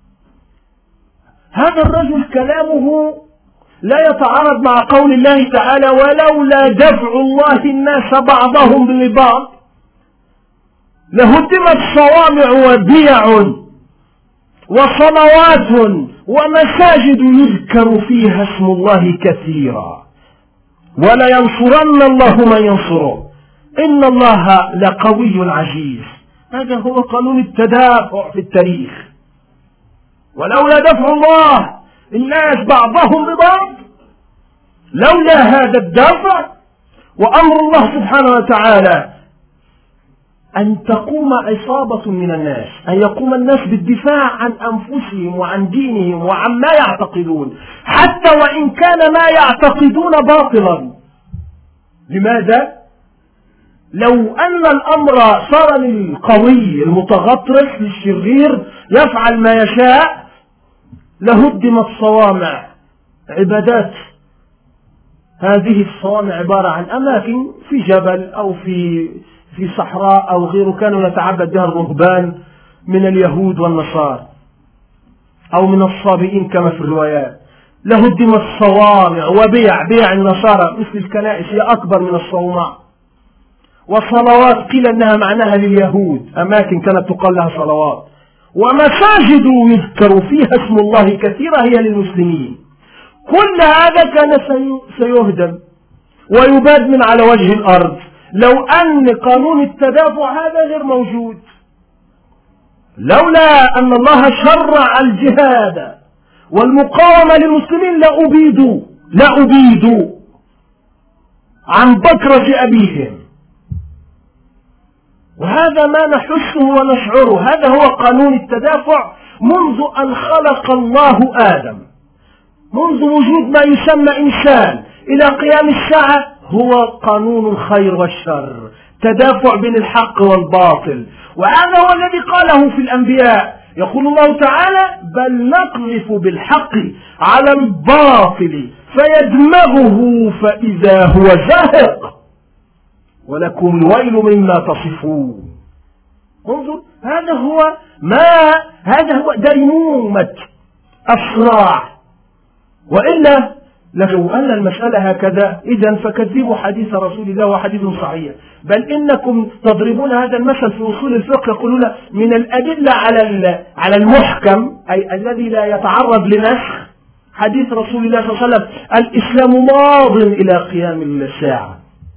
هذا الرجل كلامه لا يتعارض مع قول الله تعالى: ولولا دفع الله الناس بعضهم ببعض لهدمت صوامع وبيع وصلوات ومساجد يذكر فيها اسم الله كثيرا ولينصرن الله من ينصره إن الله لقوي عزيز. هذا هو قانون التدافع في التاريخ. ولولا دفع الله الناس بعضهم ببعض، لولا هذا الدافع وأمر الله سبحانه وتعالى أن تقوم عصابة من الناس، أن يقوم الناس بالدفاع عن أنفسهم وعن دينهم وعن ما يعتقدون، حتى وإن كان ما يعتقدون باطلا. لماذا؟ لو أن الأمر صار للقوي المتغطرس للشرير يفعل ما يشاء لهدمت صوامع عبادات. هذه الصوامع عبارة عن أماكن في جبل أو في في صحراء أو غيره، كانوا يتعبد بها الرهبان من اليهود والنصارى أو من الصابئين كما في الروايات. لهدمت صوامع وبيع، بيع النصارى مثل الكنائس هي أكبر من الصومعة، وصلوات قيل أنها معناها لليهود، أماكن كانت تقال لها صلوات، ومساجد يذكر فيها اسم الله كثيرا هي للمسلمين. كل هذا كان سيهدم ويباد من على وجه الأرض لو أن قانون التدافع هذا غير موجود. لولا أن الله شرع الجهاد والمقاومة للمسلمين لأبيدوا لأبيدوا عن بكرة أبيهم. وهذا ما نحسه ونشعره، هذا هو قانون التدافع منذ أن خلق الله آدم، منذ وجود ما يسمى إنسان إلى قيام الساعة، هو قانون الخير والشر، تدافع بين الحق والباطل. وهذا هو الذي قاله في الأنبياء، يقول الله تعالى: بل نقذف بالحق على الباطل فيدمغه فإذا هو زاهق ولكم الويل مما تصفون. انظر، هذا هو ما هذا هو ديمومة الصراع. وإلا لو أن المسألة هكذا إذن فكذبوا حديث رسول الله وحديث صحيح. بل إنكم تضربون هذا المثل في أصول الفقه، يقولون من الأدلة على على المحكم أي الذي لا يتعرض لنسخ حديث رسول الله صلى الله عليه وسلم: الإسلام ماض إلى قيام الساعة.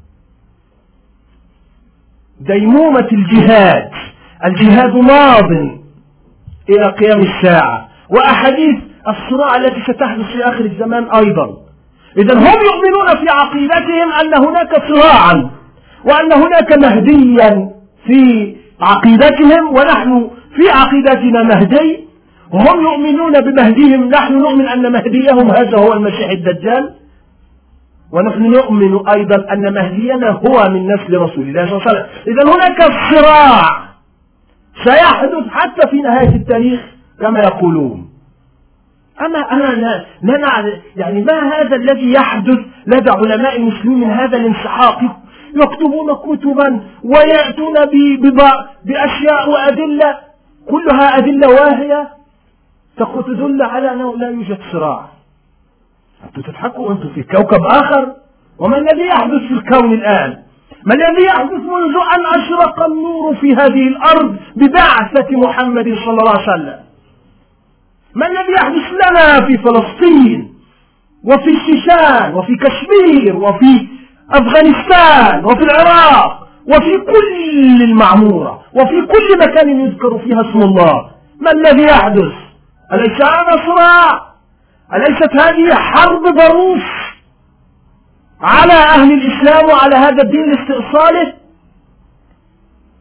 ديمومة الجهاد، الجهاد ماض إلى قيام الساعة، وأحاديث الصراع التي ستحدث في آخر الزمان أيضا. إذن هم يؤمنون في عقيدتهم أن هناك صراعا وأن هناك مهديا في عقيدتهم، ونحن في عقيدتنا مهدي، وهم يؤمنون بمهديهم، نحن نؤمن أن مهديهم هذا هو المسيح الدجال، ونحن نؤمن أيضا أن مهدينا هو من نسل رسول الله صلى الله عليه وسلم. إذن هناك صراع سيحدث حتى في نهاية التاريخ كما يقولون. أما أنا لا, لا نعرف يعني ما هذا الذي يحدث لدى علماء المسلمين من هذا الانسحاق، يكتبون كتبا ويأتون بأشياء وأدلة كلها أدلة واهية تدل على أنه لا يوجد صراع. أنتم تضحكوا، أنتم في كوكب آخر. وما الذي يحدث في الكون الآن؟ ما الذي يحدث منذ أن أشرق النور في هذه الأرض ببعثة محمد صلى الله عليه وسلم؟ ما الذي يحدث لنا في فلسطين وفي الشيشان وفي كشمير وفي أفغانستان وفي العراق وفي كل المعمورة وفي كل مكان يذكر فيها اسم الله؟ ما الذي يحدث؟ أليس هذا صراع؟ أليست هذه حرب ضروس على أهل الإسلام وعلى هذا الدين لاستئصاله؟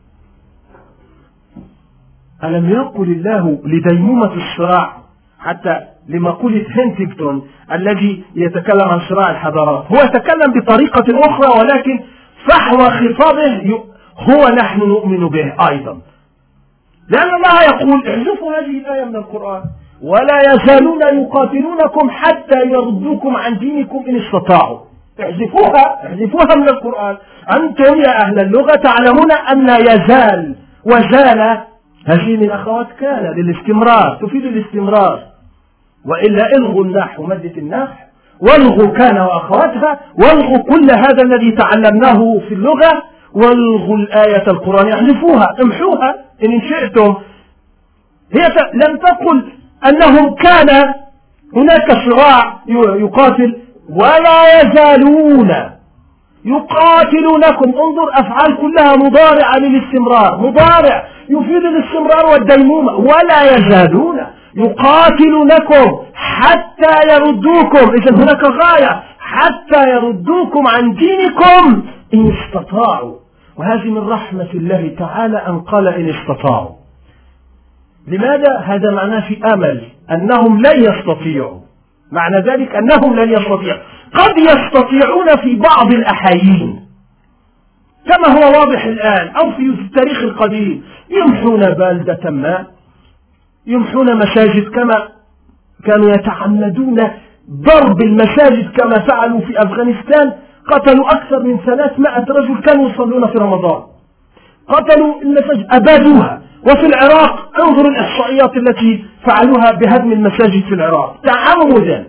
ألم يقل الله لديمومة الصراع، حتى لمقولة هنتينغتون الذي يتكلم عن صراع الحضارات، هو يتكلم بطريقة أخرى ولكن فحوى خطابه هو نحن نؤمن به أيضا، لأن الله يقول احذفوا هذه الآية من القرآن: ولا يزالون يقاتلونكم حتى يردوكم عن دينكم إن استطاعوا. احذفوها احذفوها من القرآن. أنتم يا أهل اللغة تعلمون أن يزال وزال هذه من أخوات كان للاستمرار، تفيد الاستمرار، وإلا الغوا النحو مادة النحو، والغوا كان وأخواتها، والغوا كل هذا الذي تعلمناه في اللغة، والغوا الآية القرآن، احذفوها امحوها إن شئتم. هي لم تقل أنهم كان هناك صراع يقاتل ولا يزالون يقاتلونكم. انظر أفعال كلها مضارعة للاستمرار، مضارع يفيد الاستمرار والديمومة. ولا يزالون يقاتلونكم حتى يردوكم، إذن هناك غاية، حتى يردوكم عن دينكم إن استطاعوا. وهذه من رحمة الله تعالى أن قال إن استطاعوا. لماذا؟ هذا معناه في أمل أنهم لن يستطيعوا، معنى ذلك أنهم لن يستطيعوا. قد يستطيعون في بعض الأحايين كما هو واضح الآن أو في التاريخ القديم، يمحون بلدة ما، يمحون مساجد، كما كانوا يتعمدون ضرب المساجد كما فعلوا في أفغانستان، قتلوا أكثر من ثلاثمائة رجل كانوا يصلون في رمضان، قتلوا المساجد، أبادوها. وفي العراق انظر الإحصائيات التي فعلوها بهدم المساجد في العراق تعمدا.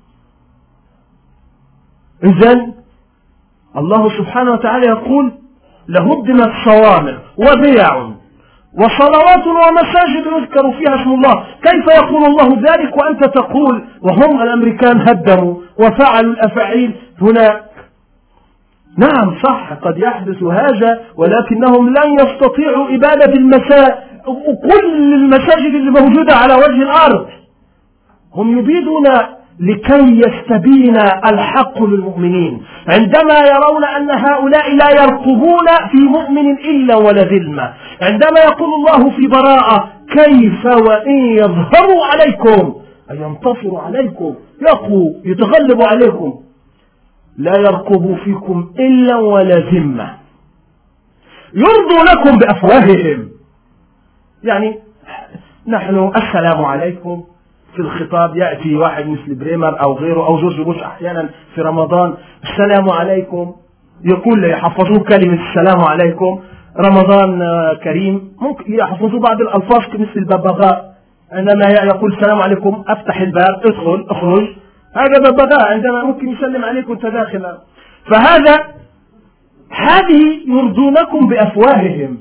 إذن الله سبحانه وتعالى يقول: لهدمت صوامع وبيع وصلوات ومساجد يذكر فيها اسم الله. كيف يقول الله ذلك وأنت تقول وهم الأمريكان هدموا وفعلوا الأفاعيل هناك؟ نعم صح، قد يحدث هذا، ولكنهم لن يستطيعوا إبادة المساجد، كل المساجد اللي موجودة على وجه الأرض. هم يبيدون لكي يستبين الحق للمؤمنين، عندما يرون أن هؤلاء لا يرقبون في مؤمن إلا ولا ذمة. عندما يقول الله في براءة: كيف وإن يظهروا عليكم أي ينتصروا عليكم، يقوا يتغلبوا عليكم، لا يرقبوا فيكم إلا ولا ذمة، يرضوا لكم بأفواههم. يعني نحن السلام عليكم في الخطاب، يأتي واحد مثل بريمر أو غيره أو جورج بوش أحيانا في رمضان: السلام عليكم، يقول يحفظوه كلمة السلام عليكم، رمضان كريم. ممكن يحفظوا بعض الألفاظ مثل الببغاء، عندما يقول السلام عليكم افتح الباب ادخل اخرج، هذا ببغاء، عندما ممكن يسلم عليكم تداخلا. فهذا هذه يرضونكم بأفواههم.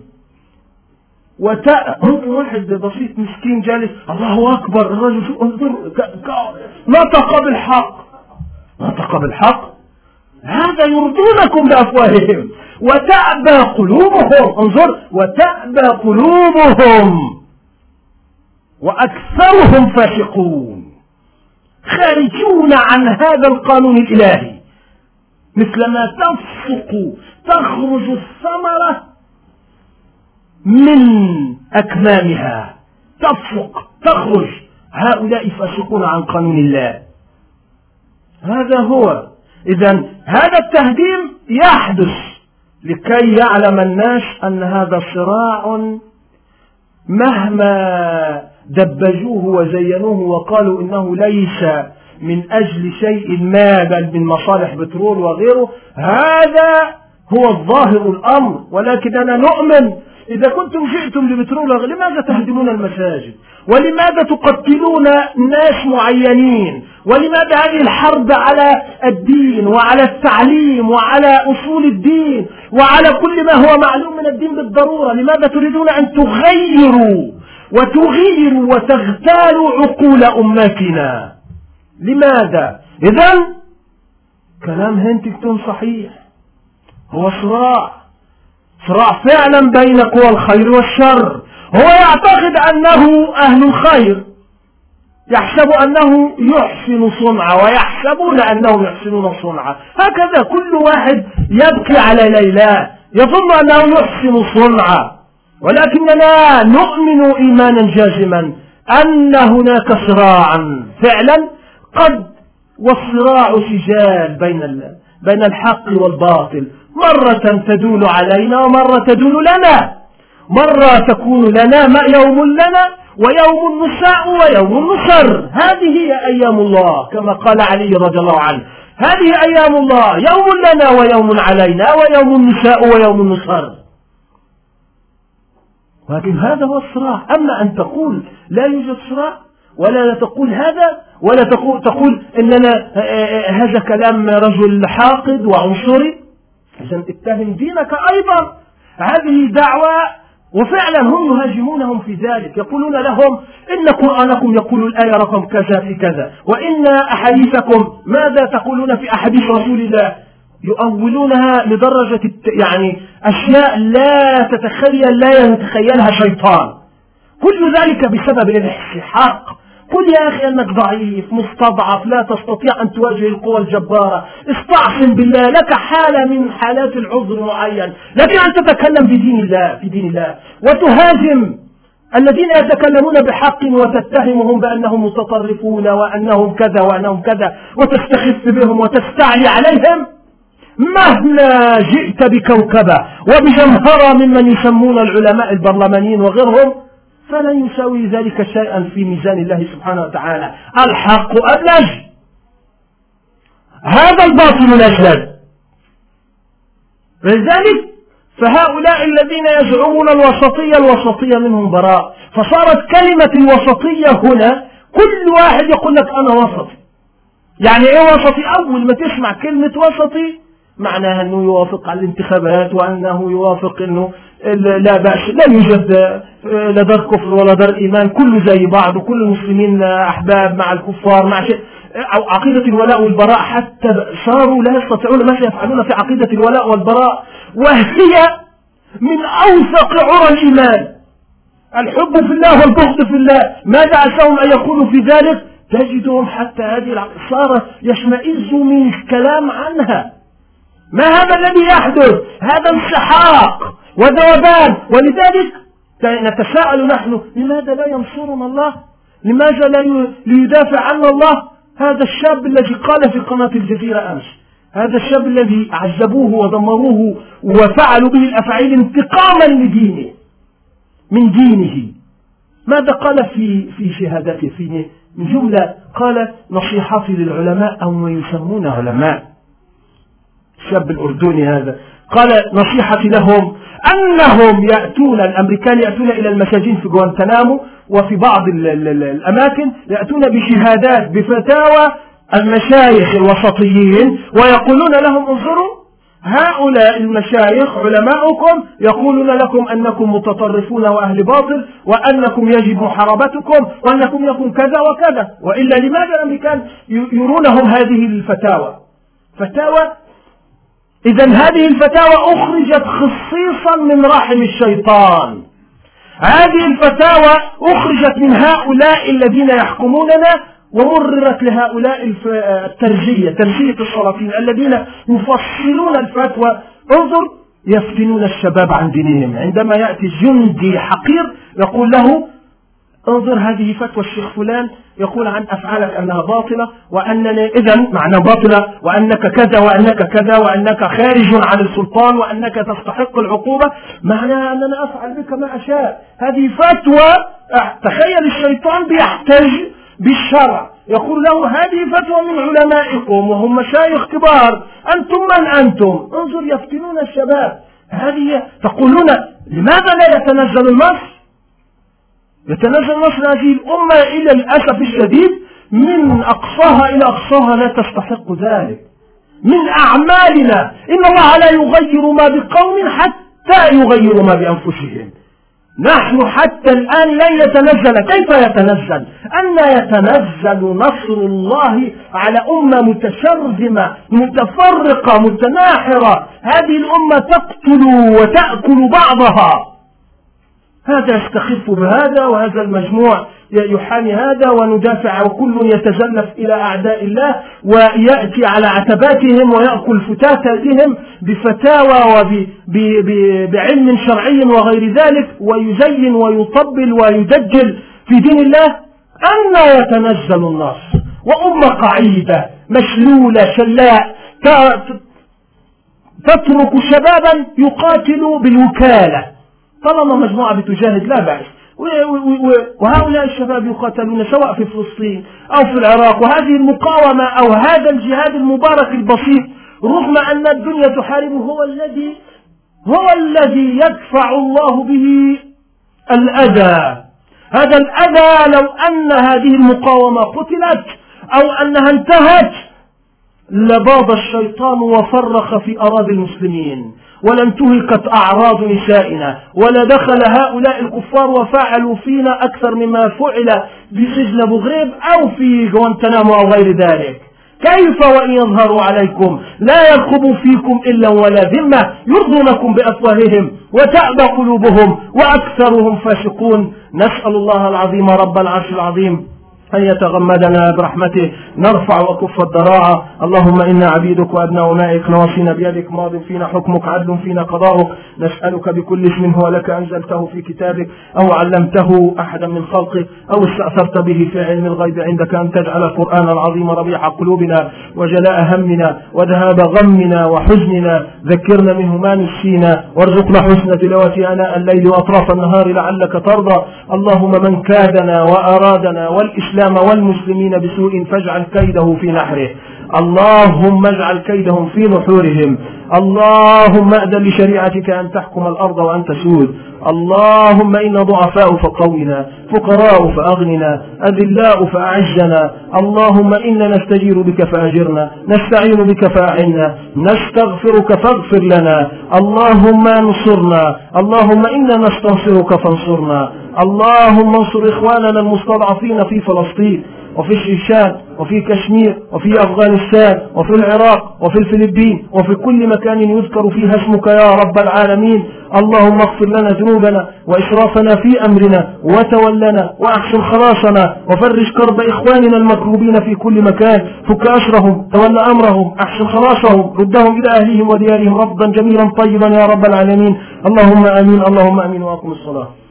ممكن واحد بسيط مسكين جالس الله أكبر، الرجل شو انظر نطق بالحق، نطق بالحق، هذا يرضونكم بأفواههم وتأبى قلوبهم. انظر، وتأبى قلوبهم وأكثرهم فاسقون، خارجون عن هذا القانون الإلهي. مثلما تفسق تخرج الثمرة من أكمامها، تفسق تخرج، هؤلاء فاسقون عن قانون الله. هذا هو. إذن هذا التهديم يحدث لكي يعلم الناس أن هذا صراع مهما دبجوه وزينوه وقالوا إنه ليس من أجل شيء ما بل من مصالح بترول وغيره، هذا هو الظاهر الأمر. ولكننا نؤمن إذا كنتم جئتم لبترول، لماذا تهدمون المساجد؟ ولماذا تقتلون ناس معينين؟ ولماذا هذه الحرب على الدين وعلى التعليم وعلى أصول الدين وعلى كل ما هو معلوم من الدين بالضرورة؟ لماذا تريدون أن تغيروا وتغيروا وتغتالوا عقول أمتنا؟ لماذا؟ إذن كلام هنتينغتون صحيح، هو صراع صراع فعلا بين قوى الخير والشر. هو يعتقد أنه أهل الخير، يحسب أنه يحسن صنعة ويحسبون أنهم يحسنون صنعة. هكذا كل واحد يبكي على ليلى يظن أنه يحسن صنعة، ولكننا نؤمن إيمانا جازما أن هناك صراعا فعلا قد والصراع سجال بين بين الحق والباطل، مرة تدول علينا ومرة تدول لنا، مرة تكون لنا ما يوم لنا ويوم نساء ويوم نصر. هذه هي أيام الله كما قال علي رضي الله عنه، هذه أيام الله، يوم لنا ويوم علينا ويوم نساء ويوم نصر. ولكن هذا هو الصراع. أما أن تقول لا يوجد صراع ولا تقول هذا ولا تقول, تقول إننا هذا كلام رجل حاقد وعنصري، إذن اتهم دينك أيضا. هذه دعوة، وفعلا هم يهاجمونهم في ذلك، يقولون لهم إن قرآنكم يقول الآية رقم كذا في كذا، وإن أحاديثكم ماذا تقولون في أحاديث رسول الله، يؤولونها لدرجة يعني أشياء لا تتخيل لا يتخيلها شيطان. كل ذلك بسبب الاستحقاق. قل يا أخي أنك ضعيف مستضعف لا تستطيع أن تواجه القوى الجبارة، استعصم بالله، لك حالة من حالات العذر معين، لكن أن تتكلم في دين الله في دين الله وتهاجم الذين يتكلمون بحق وتتهمهم بأنهم متطرفون وأنهم كذا وأنهم كذا وتستخف بهم وتستعلي عليهم، مهما جئت بكوكبة وبجمهرة ممن يسمون العلماء البرلمانيين وغيرهم فلن يساوي ذلك شيئا في ميزان الله سبحانه وتعالى. الحق أبلج، هذا الباطل الأجلد. لذلك فهؤلاء الذين يزعمون الوسطية الوسطية منهم براء، فصارت كلمة الوسطية هنا كل واحد يقول لك أنا وسطي. يعني إيه وسطي؟ أول ما تسمع كلمة وسطي معناها أنه يوافق على الانتخابات، وأنه يوافق أنه لا بأس، لا يوجد لا دار كفر ولا دار إيمان، كله زي بعض وكل المسلمين أحباب مع الكفار مع شيء. أو عقيدة الولاء والبراء حتى صاروا لا يستطيعون ما يفعلون في عقيدة الولاء والبراء، وهي من أوثق عرى الإيمان، الحب في الله والبغض في الله. ماذا عساهم أن يقولوا في ذلك؟ تجدهم حتى هذه صار يشمئز من الكلام عنها. ما هذا الذي يحدث؟ هذا انسحاق وذوبان. ولذلك نتساءل نحن لماذا لا ينصرنا الله؟ لماذا لا يدافع عنا الله؟ هذا الشاب الذي قال في قناة الجزيرة أمس، هذا الشاب الذي عذبوه ودمروه وفعلوا به الأفعال انتقاما لدينه من دينه، ماذا قال في في شهادته؟ في من جملة قال نصيحتي للعلماء أو ما يسمون علماء. الشاب الأردني هذا قال نصيحتي لهم أنهم يأتون، الأمريكان يأتون إلى المساجين في غوانتنامو وفي بعض ال ال ال الأماكن، يأتون بشهادات بفتاوى المشايخ الوسطيين ويقولون لهم انظروا هؤلاء المشايخ علماؤكم يقولون لكم أنكم متطرفون وأهل باطل وأنكم يجب محاربتكم وأنكم يكون كذا وكذا. وإلا لماذا الأمريكان يرونهم هذه الفتاوى؟ فتاوى. إذن هذه الفتاوى أخرجت خصيصا من رحم الشيطان. هذه الفتاوى أخرجت من هؤلاء الذين يحكموننا ومررت لهؤلاء الترجية ترجية السلاطين الذين يفصلون الفتوى. انظر يفتنون الشباب عن دينهم. عندما يأتي جندي حقير يقول له انظر هذه فتوى الشيخ فلان يقول عن أفعالك أنها باطلة وأننا إذن معنى باطلة وأنك كذا وأنك كذا وأنك خارج عن السلطان وأنك تستحق العقوبة، معناها أننا أفعل بك ما أشاء. هذه فتوى. تخيل الشيطان بيحتج بالشرع يقول له هذه فتوى من علمائكم وهم مشايخ كبار، أنتم من أنتم؟ انظر يفتنون الشباب. هذه تقولون لماذا لا يتنزل النص؟ يتنزل نصر هذه الأمة إلى الأسف الشديد من أقصاها إلى أقصاها لا تستحق ذلك. من أعمالنا إن الله لا يغير ما بقوم حتى يغيروا ما بأنفسهم. نحن حتى الآن لن يتنزل. كيف يتنزل؟ أن يتنزل نصر الله على أمة متشرذمة متفرقة متناحرة. هذه الأمة تقتل وتأكل بعضها. هذا يستخف بهذا وهذا المجموع يحامي هذا وندافع، وكل يتزلف إلى أعداء الله ويأتي على عتباتهم ويأكل فتاتهم بفتاوى وبعلم شرعي وغير ذلك، ويزين ويطبل ويدجل في دين الله. أن يتنزل النص وأمة قعيدة مشلولة شلاء تترك شبابا يقاتل بالوكالة، طالما مجموعة بتجاهد لا بأس، وهؤلاء الشباب يقاتلون سواء في فلسطين أو في العراق، وهذه المقاومة أو هذا الجهاد المبارك البسيط رغم أن الدنيا تحاربه هو الذي هو الذي يدفع الله به الأذى. هذا الأذى لو أن هذه المقاومة قتلت أو أنها انتهت لباض الشيطان وفرخ في أراضي المسلمين، ولانتهكت أعراض نسائنا، ولدخل هؤلاء الكفار وفعلوا فينا أكثر مما فعل بسجن أبو غريب أو في غوانتنامو أو غير ذلك. كيف وإن يظهروا عليكم لا يرقبوا فيكم إلا ولا ذمة، يرضونكم بأفواههم وتأبى قلوبهم وأكثرهم فاسقون. نسأل الله العظيم رب العرش العظيم أن يتغمدنا برحمته، نرفع وكف الضراعة. اللهم إنا عبيدك وأبناء مائك نواصينا بيدك، ماض فينا حكمك، عدل فينا قضاؤك. نسألك بكل اسم هو لك أنزلته في كتابك أو علمته أحدا من خلقك أو استأثرت به في علم الغيب عندك أن تجعل القرآن العظيم ربيع قلوبنا وجلاء همنا وذهاب غمنا وحزننا، ذكرنا منه ما نسينا، وارزقنا حسن تلاوته آناء الليل وأطراف النهار لعلك ترضى. اللهم من كادنا وأرادنا والإسلام والمسلمين بسوء فاجعل كيده في نحره، اللهم اجعل كيدهم في نحورهم. اللهم أذن لشريعتك أن تحكم الأرض وأن تسود. اللهم إنا ضعفاء فقونا، فقراء فأغننا، أذلاء فأعزنا. اللهم إنا نستجير بك فأجرنا، نستعين بك فأعنا، نستغفرك فاغفر لنا. اللهم انصرنا، اللهم إنا نستنصرك فانصرنا. اللهم انصر إخواننا المستضعفين في فلسطين وفي الشيشان وفي كشمير وفي أفغانستان وفي العراق وفي الفلبين وفي كل مكان يذكر فيها اسمك يا رب العالمين. اللهم اغفر لنا ذنوبنا وإسرافنا في أمرنا وتولنا وأحسن خلاصنا، وفرج كرب إخواننا المكروبين في كل مكان، فك أسرهم، تولى أمرهم، أحسن خلاصهم، ردهم إلى أهلهم وديارهم ردا جميلا طيبا يا رب العالمين. اللهم آمين، اللهم آمين، وأقم الصلاة.